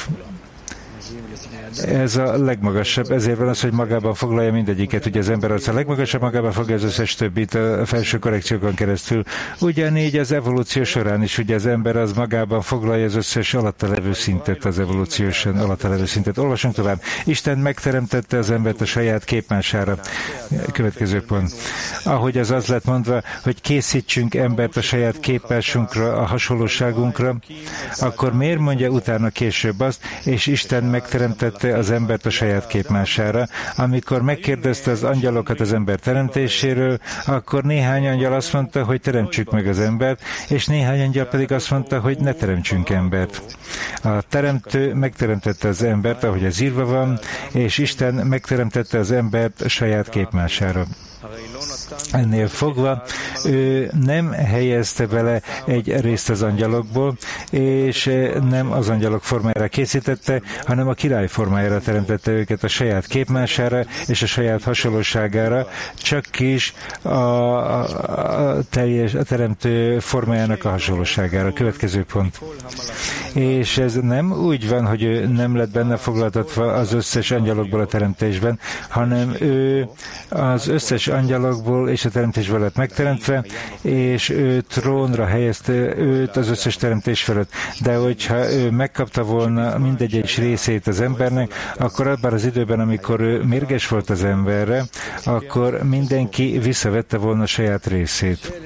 Ez a legmagasabb, ezért van az, hogy magában foglalja mindegyiket. Ugye az ember arca a legmagasabb, magában foglalja az összes többit a felső korrekciókon keresztül. Ugyanígy az evolúció során is, ugye az ember az magában foglalja az összes alatta levő szintet, az evolúciósan alatta levő szintet. Olvasunk tovább. Isten megteremtette az embert a saját képmására. Következő pont. Ahogy az az lett mondva, hogy készítsünk embert a saját képmásunkra, a hasonlóságunkra, akkor miért mondja utána később azt, és Isten megteremtette az embert a saját képmására. Amikor megkérdezte az angyalokat az ember teremtéséről, akkor néhány angyal azt mondta, hogy teremtsük meg az embert, és néhány angyal pedig azt mondta, hogy ne teremtsünk embert. A teremtő megteremtette az embert, ahogy ez írva van, és Isten megteremtette az embert saját képmására. Ennél fogva ő nem helyezte bele egy részt az angyalokból, és nem az angyalok formájára készítette, hanem a király formájára teremtette őket a saját képmására és a saját hasonlóságára, csak is a, a, a teljes a teremtő formájának a hasonlóságára. Következő pont. És ez nem úgy van, hogy ő nem lett benne foglaltatva az összes angyalokból a teremtésben, hanem ő az összes angyalokból és a teremtésből lett megteremtve, és ő trónra helyezte őt az összes teremtés felett. De hogyha ő megkapta volna mindegy részét az embernek, akkor abban az időben, amikor ő mérges volt az emberre, akkor mindenki visszavette volna a saját részét.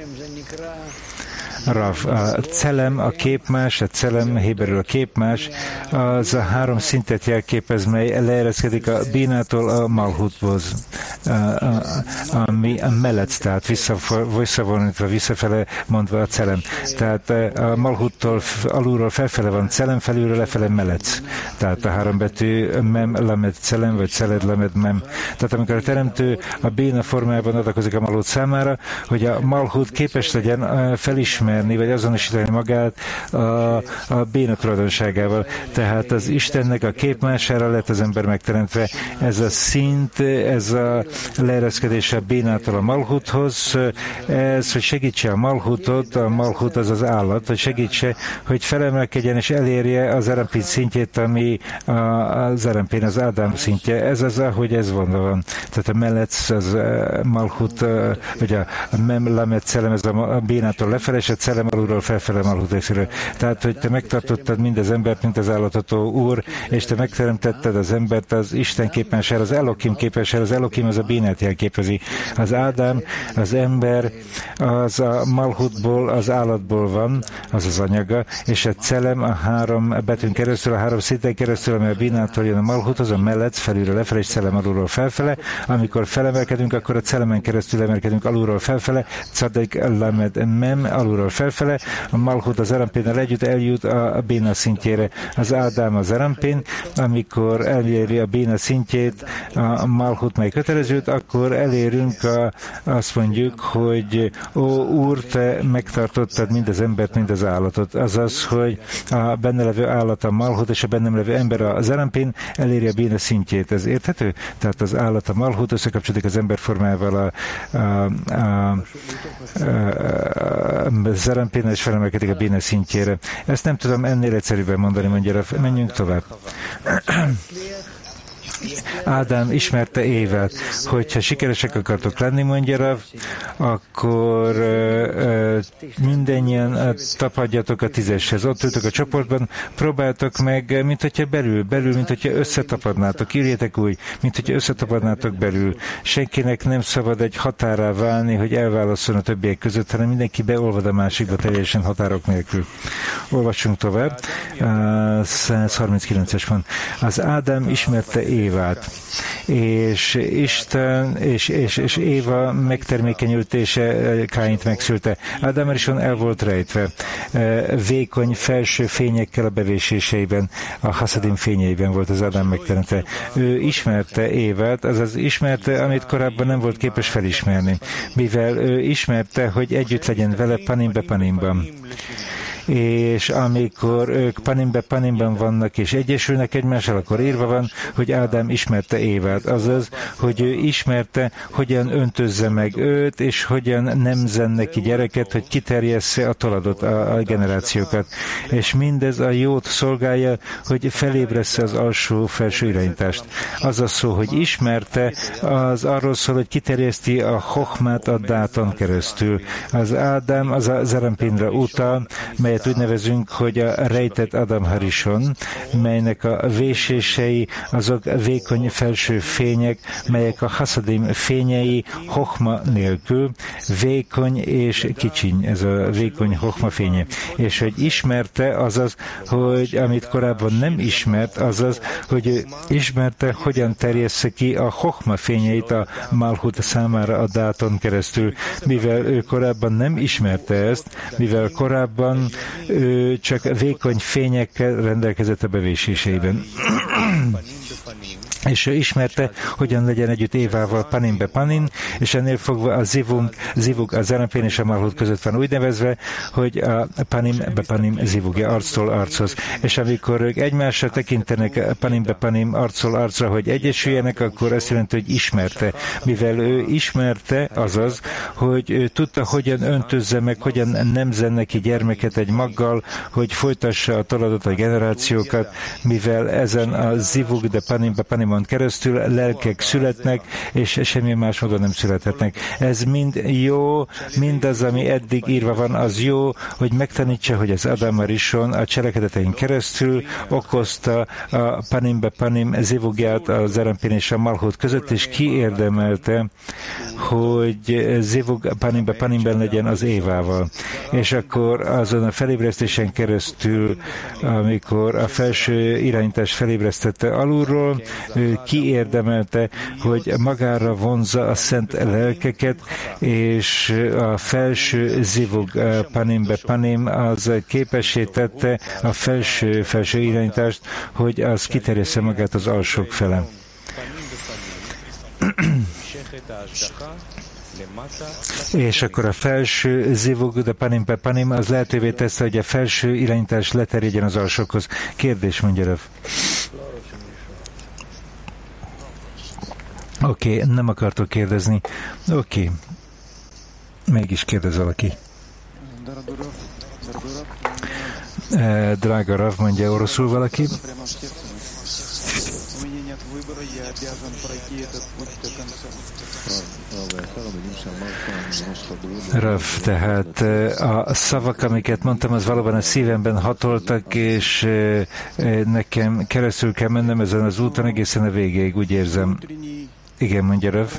Rav, a celem, a képmás, a celem, héberül a képmás, az a három szintet jelképez, mely leereszkedik a bínától a malhuthoz, ami a melec, tehát visszavonítva, visszafele mondva a celem. Tehát a malhuttól alulról felfele van celem, felülről lefele melec. Tehát a három betű mem, lamed, celem, vagy celed, lamed, mem. Tehát amikor a teremtő a béna formájában adakozik a malhut számára, hogy a malhut képes legyen felismerni, vagy azonosítani magát a, a béna tulajdonságával. Tehát az Istennek a képmására lett az ember megteremtve. Ez a szint, ez a leereszkedés a bénától a malhuthoz, ez, hogy segítse a malhutot, a malhut az az állat, hogy segítse, hogy felemelkedjen és elérje az erempin szintjét, ami a, az erempin, az Ádám szintje. Ez az, ahogy ez van. van. Tehát a melec, az a malhut, vagy a mem, lamet, celem, ez a bénától lefele, és a celem alulról felfele malhut részéről. Tehát, hogy te megtartottad mind az embert, mint az állatot, ó Úr, és te megteremtetted az embert az Isten képmására, az Elokim képmására, az Elokim az a bénát jelképezi. Az Ádám, az ember, az a malhutból, az állatból van, az az anyaga, és a celem a három betűn keresztül, a három szinten keresztül, amely a bénától jön a malhut, az a melec, felülről lefele, és celem alulról felfele. Amikor felemelkedünk, akkor a celemen keresztül emelkedünk alulról felfele, cadek, lamed, mem, alulról felfele, a malhut az erampénnel együtt eljut a béna szintjére. Az Ádám az erampén, amikor eléri a béna szintjét, a malhut mely kötelezőt, akkor elérünk, a, azt mondjuk, hogy ó Úr, te megtartottad mind az embert, mind az állatot. Azaz, hogy a benne levő állat a malhut, és a bennem levő ember az erampén eléri a béna szintjét. Ez érthető? Tehát az állat a malhut összekapcsolódik az ember formájával a, a, a, a az erampén, és felemelkedik a béna szintjére. Ezt nem tudom ennél egyszerűbben mondani, mondja, menjünk tovább. Ádám ismerte Évát, hogyha sikeresek akartok lenni, mondja Rav, akkor uh, mindennyien uh, tapadjatok a tízeshez. Ott ültök a csoportban, próbáltok meg, mint hogyha belül, belül, mint hogyha összetapadnátok. Írjétek úgy, mint hogyha összetapadnátok belül. Senkinek nem szabad egy határá válni, hogy elválasszon a többiek között, hanem mindenki beolvad a másikba teljesen határok nélkül. Olvassunk tovább. Uh, száz harminckilences van. Az Ádám ismerte Évát, és Isten és, és, és Éva megtermékenyültése Káint megszülte. Ádám Arison el volt rejtve, vékony felső fényekkel a bevéséseiben, a haszadim fényeiben volt az Ádám megteremtve. Ő ismerte Évát, azaz ismerte, amit korábban nem volt képes felismerni, mivel ő ismerte, hogy együtt legyen vele panimbe panimban. És amikor ők panimbe panimban vannak és egyesülnek egymással, akkor írva van, hogy Ádám ismerte Évát, azaz, hogy ő ismerte, hogyan öntözze meg őt, és hogyan nemzen neki gyereket, hogy kiterjessze a toladot, a, a generációkat. És mindez a jót szolgálja, hogy felébressze az alsó-felső irányítást. Az a szó, hogy ismerte, az arról szól, hogy kiterjeszti a hochmát a dáton keresztül. Az Ádám az a zerampinra utal, melyet úgy nevezünk, hogy a rejtett Adam Harishon, melynek a vésései azok vékony felső fények, melyek a Hasadim fényei Hochma nélkül, vékony és kicsiny, ez a vékony Hochma fénye. És hogy ismerte, azaz, hogy amit korábban nem ismert, azaz, hogy ő ismerte, hogyan terjessze ki a Hochma fényeit a Malchut számára a dáton keresztül, mivel ő korábban nem ismerte ezt, mivel korábban ő csak vékony fényekkel rendelkezett a bevéséseiben. És ő ismerte, hogyan legyen együtt Évával panim be panin, és ennél fogva a zivug, zivug a Zenapén és a Malchut között van úgy nevezve, hogy a panim be panim zivugja arctól archoz. És amikor ők egymásra tekintenek panim be panim arctól arcra, hogy egyesüljenek, akkor azt jelenti, hogy ismerte. Mivel ő ismerte, azaz, hogy ő tudta, hogyan öntözze meg, hogyan nemzen neki gyermeket egy maggal, hogy folytassa a toladot a generációkat, mivel ezen a zivug de panim be panim keresztül lelkek születnek, és semmi más módon nem születhetnek. Ez mind jó, mindaz, ami eddig írva van, az jó, hogy megtanítsa, hogy az Adam Harishon a cselekedetein keresztül okozta a panim be panim zivugját a Zenapén és a Malchut között, és kiérdemelte, hogy zivug panim be panimben legyen az Évával. És akkor azon a felébresztésen keresztül, amikor a felső irányítás felébresztette alulról, ő kiérdemelte, hogy magára vonzza a szent lelkeket, és a felső zivug panim be panim az képessé tette a felső, felső irányítást, hogy az kiterjessze magát az alsók fele. És akkor a felső zivug de panim be panim az lehetővé teszi, hogy a felső irányítás leterjedjen az alsókhoz. Kérdés, mondja Rav. Oké, okay, nem akartok kérdezni. Oké. Okay. Mégis kérdez valaki. Drága Rav, mondja oroszul valaki. Rav, tehát a szavak, amiket mondtam, az valóban a szívemben hatoltak, és nekem keresztül kell mennem ezen az úton egészen a végéig, úgy érzem. Igen, mondja Rav.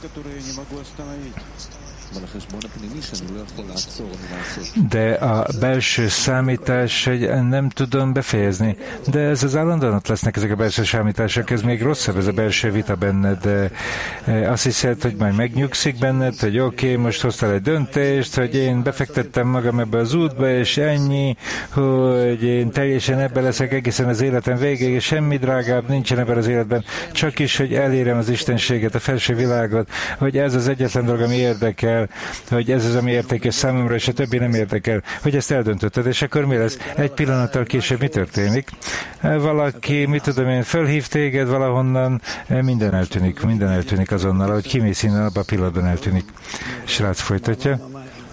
De a belső számítás, nem tudom befejezni. De ez az állandóan ott lesznek ezek a belső számítások, ez még rosszabb, ez a belső vita benned. De azt hiszed, hogy majd megnyugszik benned, hogy oké, okay, most hoztál egy döntést, hogy én befektettem magam ebbe az útba, és ennyi, hogy én teljesen ebbe leszek egészen az életem végéig, és semmi drágább nincsen ebben az életben, csak is, hogy elérem az istenséget, a felső világot, hogy ez az egyetlen dolog, ami érdekel, hogy ez az, ami értékes számomra, és a többi nem érdekel, hogy ezt eldöntötted, és akkor mi lesz? Egy pillanattal később mi történik? Valaki, mit tudom én, fölhív téged valahonnan, minden eltűnik, minden eltűnik azonnal, ahogy kimész innen, abban a pillanatban eltűnik. Srác folytatja.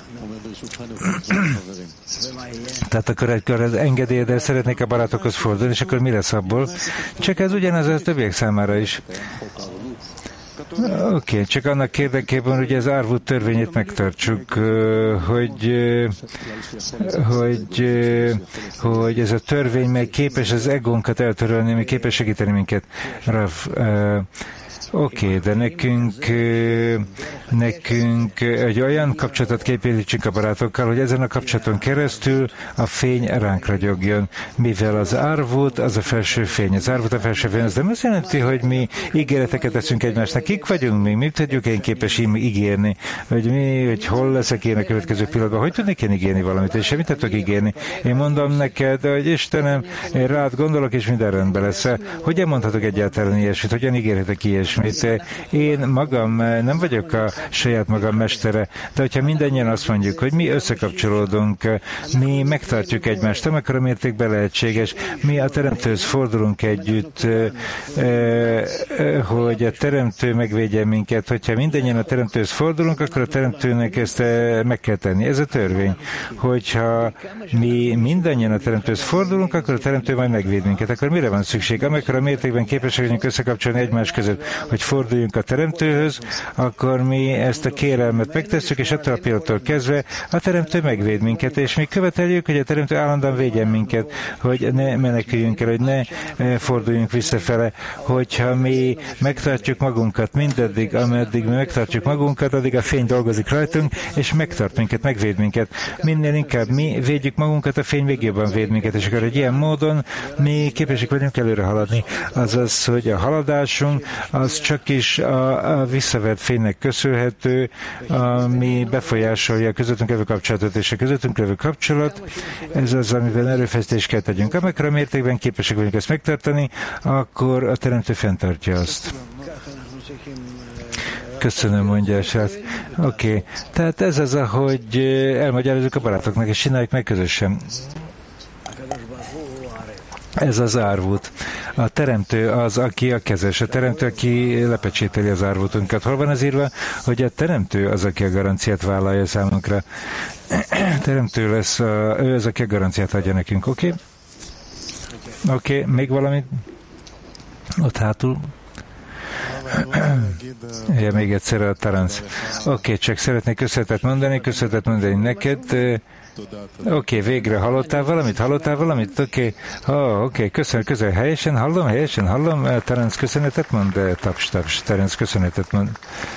Tehát akkor egykor az engedélyeddel szeretnék a barátokhoz fordulni, és akkor mi lesz abból? Csak ez ugyanaz a többiek számára is. Oké, okay, csak annak érdekében, hogy az árvút törvényét megtartsuk, hogy, hogy, hogy ez a törvény meg képes az egónkat eltörölni, meg képes segíteni minket. Rav, Oké, okay, de nekünk, nekünk egy olyan kapcsolatot képítsünk a barátokkal, hogy ezen a kapcsolaton keresztül a fény ránk ragyogjon, mivel az árvút az a felső fény. Az árvút a felső fény, az nem azt jelenti, hogy mi ígéreteket teszünk egymásnak. Kik vagyunk mi? Mit tudjuk én képes ígérni? Hogy mi, hogy hol leszek én a következő pillanatban? Hogy tudnék én ígérni valamit? És semmit tudok ígérni. Én mondom neked, hogy Istenem, én rád gondolok, és minden rendben lesz. Hogyan mondhatok egyáltalán ilyesmit? Hogyan ígérhetek ilyesmit? Én magam nem vagyok a saját magam mestere, de hogyha mindannyian azt mondjuk, hogy mi összekapcsolódunk, mi megtartjuk egymást, amekkora mértékben lehetséges, mi a Teremtőhöz fordulunk együtt, hogy a Teremtő megvédje minket. Hogyha mindannyian a Teremtőhöz fordulunk, akkor a Teremtőnek ezt meg kell tenni. Ez a törvény. Hogyha mi mindannyian a Teremtőhöz fordulunk, akkor a Teremtő majd megvéd minket. Akkor mire van szükség? Amekkora mértékben képesek vagyunk összekapcsolni egymás között, hogy forduljunk a Teremtőhöz, akkor mi ezt a kérelmet megtesszük, és attól a pillanattól kezdve a Teremtő megvéd minket, és mi követeljük, hogy a Teremtő állandóan védjen minket, hogy ne meneküljünk el, hogy ne forduljunk visszafele, hogyha mi megtartjuk magunkat mindaddig, ameddig mi megtartjuk magunkat, addig a fény dolgozik rajtunk, és megtart minket, megvéd minket. Minél inkább mi védjük magunkat, a fény még jobban véd minket, és akkor egy ilyen módon mi képesek vagyunk előre haladni. Azaz, hogy a haladásunk az csak is a, a visszavert fénynek köszönhető, ami befolyásolja a közöttünk levő kapcsolatot, és a közöttünk levő kapcsolat, ez az, amiben erőfeszítést kell tegyünk. Amikor mértékben képesek vagyunk ezt megtartani, akkor a Teremtő fenntartja azt. Köszönöm, mondja a srác. Oké, okay. Tehát ez az, ahogy elmagyarázzuk a barátoknak, és csináljuk meg közösen. Ez az árvút. A Teremtő az, aki a kezes. A Teremtő, aki lepecsételi az árvútunkat. Hol van az írva, hogy a Teremtő az, aki a garanciát vállalja számunkra. Teremtő lesz, a, ő az, aki a garanciát adja nekünk. Oké? Okay? Oké, okay. Még valamit? Ott hátul. Ja, még egyszer a Taranc. Oké, okay, csak szeretnék köszönetet mondani, köszönetet mondani neked. Oké, okay, végre hallottál valamit? Hallottál valamit? Oké, okay. oh, oké, okay. köszönöm, köszönöm. Helyesen hallom, helyesen hallom. Taranc köszönetet mond, taps, taps, Taranc köszönetet mond.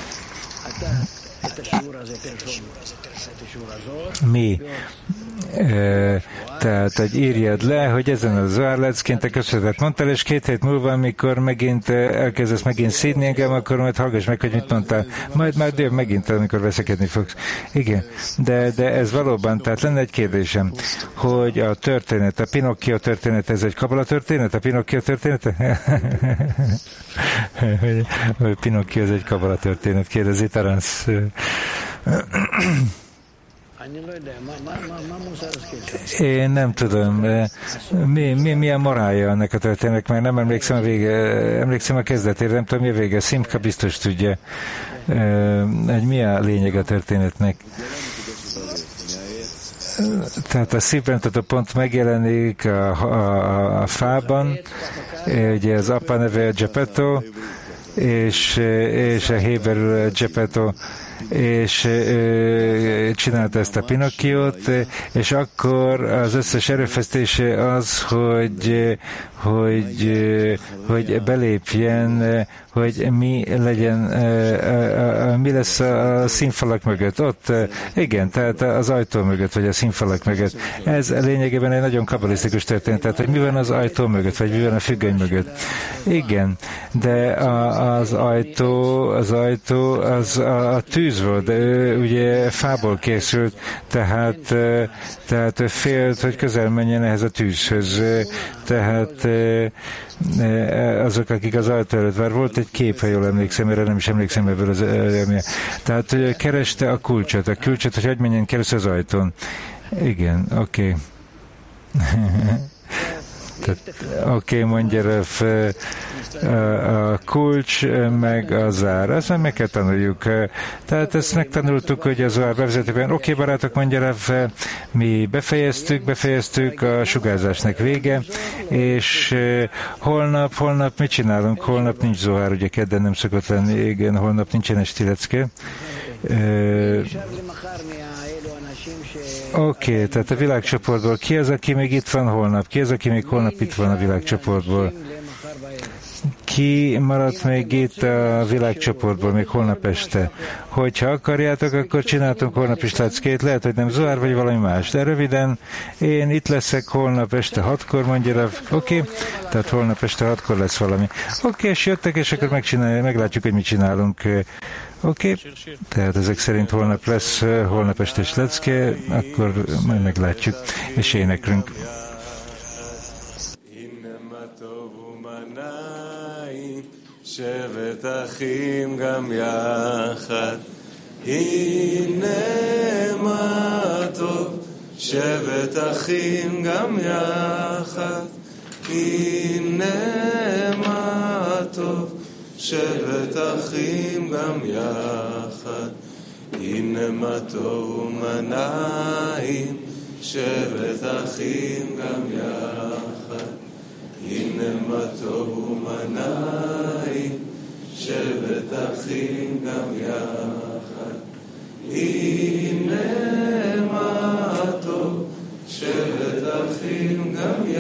Mi? E, tehát, hogy írjad le, hogy ezen a zárlecként te köszönetet mondtál, és két hét múlva, amikor megint elkezdesz megint szídni engem, akkor majd hallgass meg, hogy mit mondtál. Majd már jön megint, amikor veszekedni fogsz. Igen, de, de ez valóban, tehát lenne egy kérdésem, hogy a történet, a Pinocchio történet, ez egy kabala történet? A Pinocchio története? Pinocchio ez egy kabala történet, kérdezi Taranc. Én nem tudom, mi, mi, mi a morálja ennek a történetnek, mert nem emlékszem a vége, emlékszem a kezdetére, nem tudom mi a vége, Simka biztos tudja, hogy mi a lényeg a történetnek. Tehát a szívbentető pont megjelenik a, a, a fában, ugye az apa neve Geppetto, és, és a héberül Geppetto, és ö, csinálta ezt a Pinocchiót, és akkor az összes erőfeszítése az, hogy, hogy, hogy belépjen, hogy mi legyen, mi lesz a színfalak mögött. Ott, igen, tehát az ajtó mögött, vagy a színfalak mögött. Ez lényegében egy nagyon kabalisztikus történet, tehát hogy mi van az ajtó mögött, vagy mi van a függöny mögött. Igen, de a, az ajtó, az ajtó, az a, a tűz volt, de ő ugye fából készült, tehát, tehát ő félt, hogy közel menjen ehhez a tűzhöz. Tehát azok, akik az ajtó előtt var, volt egy kép, ha jól emlékszem, erre nem is emlékszem ebből az elmélyet. Tehát hogy kereste a kulcsot, a kulcsot, hogy hogy menjen keresztül az ajtón. Igen, oké. Okay. Oké, okay, mondja Ref, a kulcs, meg a zár. Ezt meg meg kell tanuljuk. Tehát ezt megtanultuk, hogy a zár bevezetőben. Oké, okay, barátok, mondja Ref, mi befejeztük, befejeztük, a sugárzásnak vége, és holnap, holnap mit csinálunk? Holnap nincs zohár, ugye kedden nem szokott lenni, igen, holnap nincsen esti lecke. Oké, okay, tehát a világcsoportból ki az, aki még itt van holnap? Ki az, aki még holnap itt van a világcsoportból? Ki maradt még itt a világcsoportból, még holnap este? Hogyha akarjátok, akkor csináltunk holnap is leckét, lehet, hogy nem Zohár, vagy valami más. De röviden, én itt leszek holnap este hatkor, mondja, oké? Okay? Tehát holnap este hatkor lesz valami. Oké, okay, és jöttek, és akkor megcsináljuk, meglátjuk, hogy mit csinálunk. Oké, okay. Tehát ezek szerint holnap lesz, holnap este is lecke, akkor majd meglátjuk, és éneklünk. שבת אחים גם יחד, הנה מה טוב, שבת אחים גם יחד, הנה מה טוב, שבת אחים גם יחד, הנה מה טוב ומנעים, שבת אחים גם יחד, הנה מה טוב ומנעים, שבת אחים גם יחד. הנה מה טוב, שבת אחים גם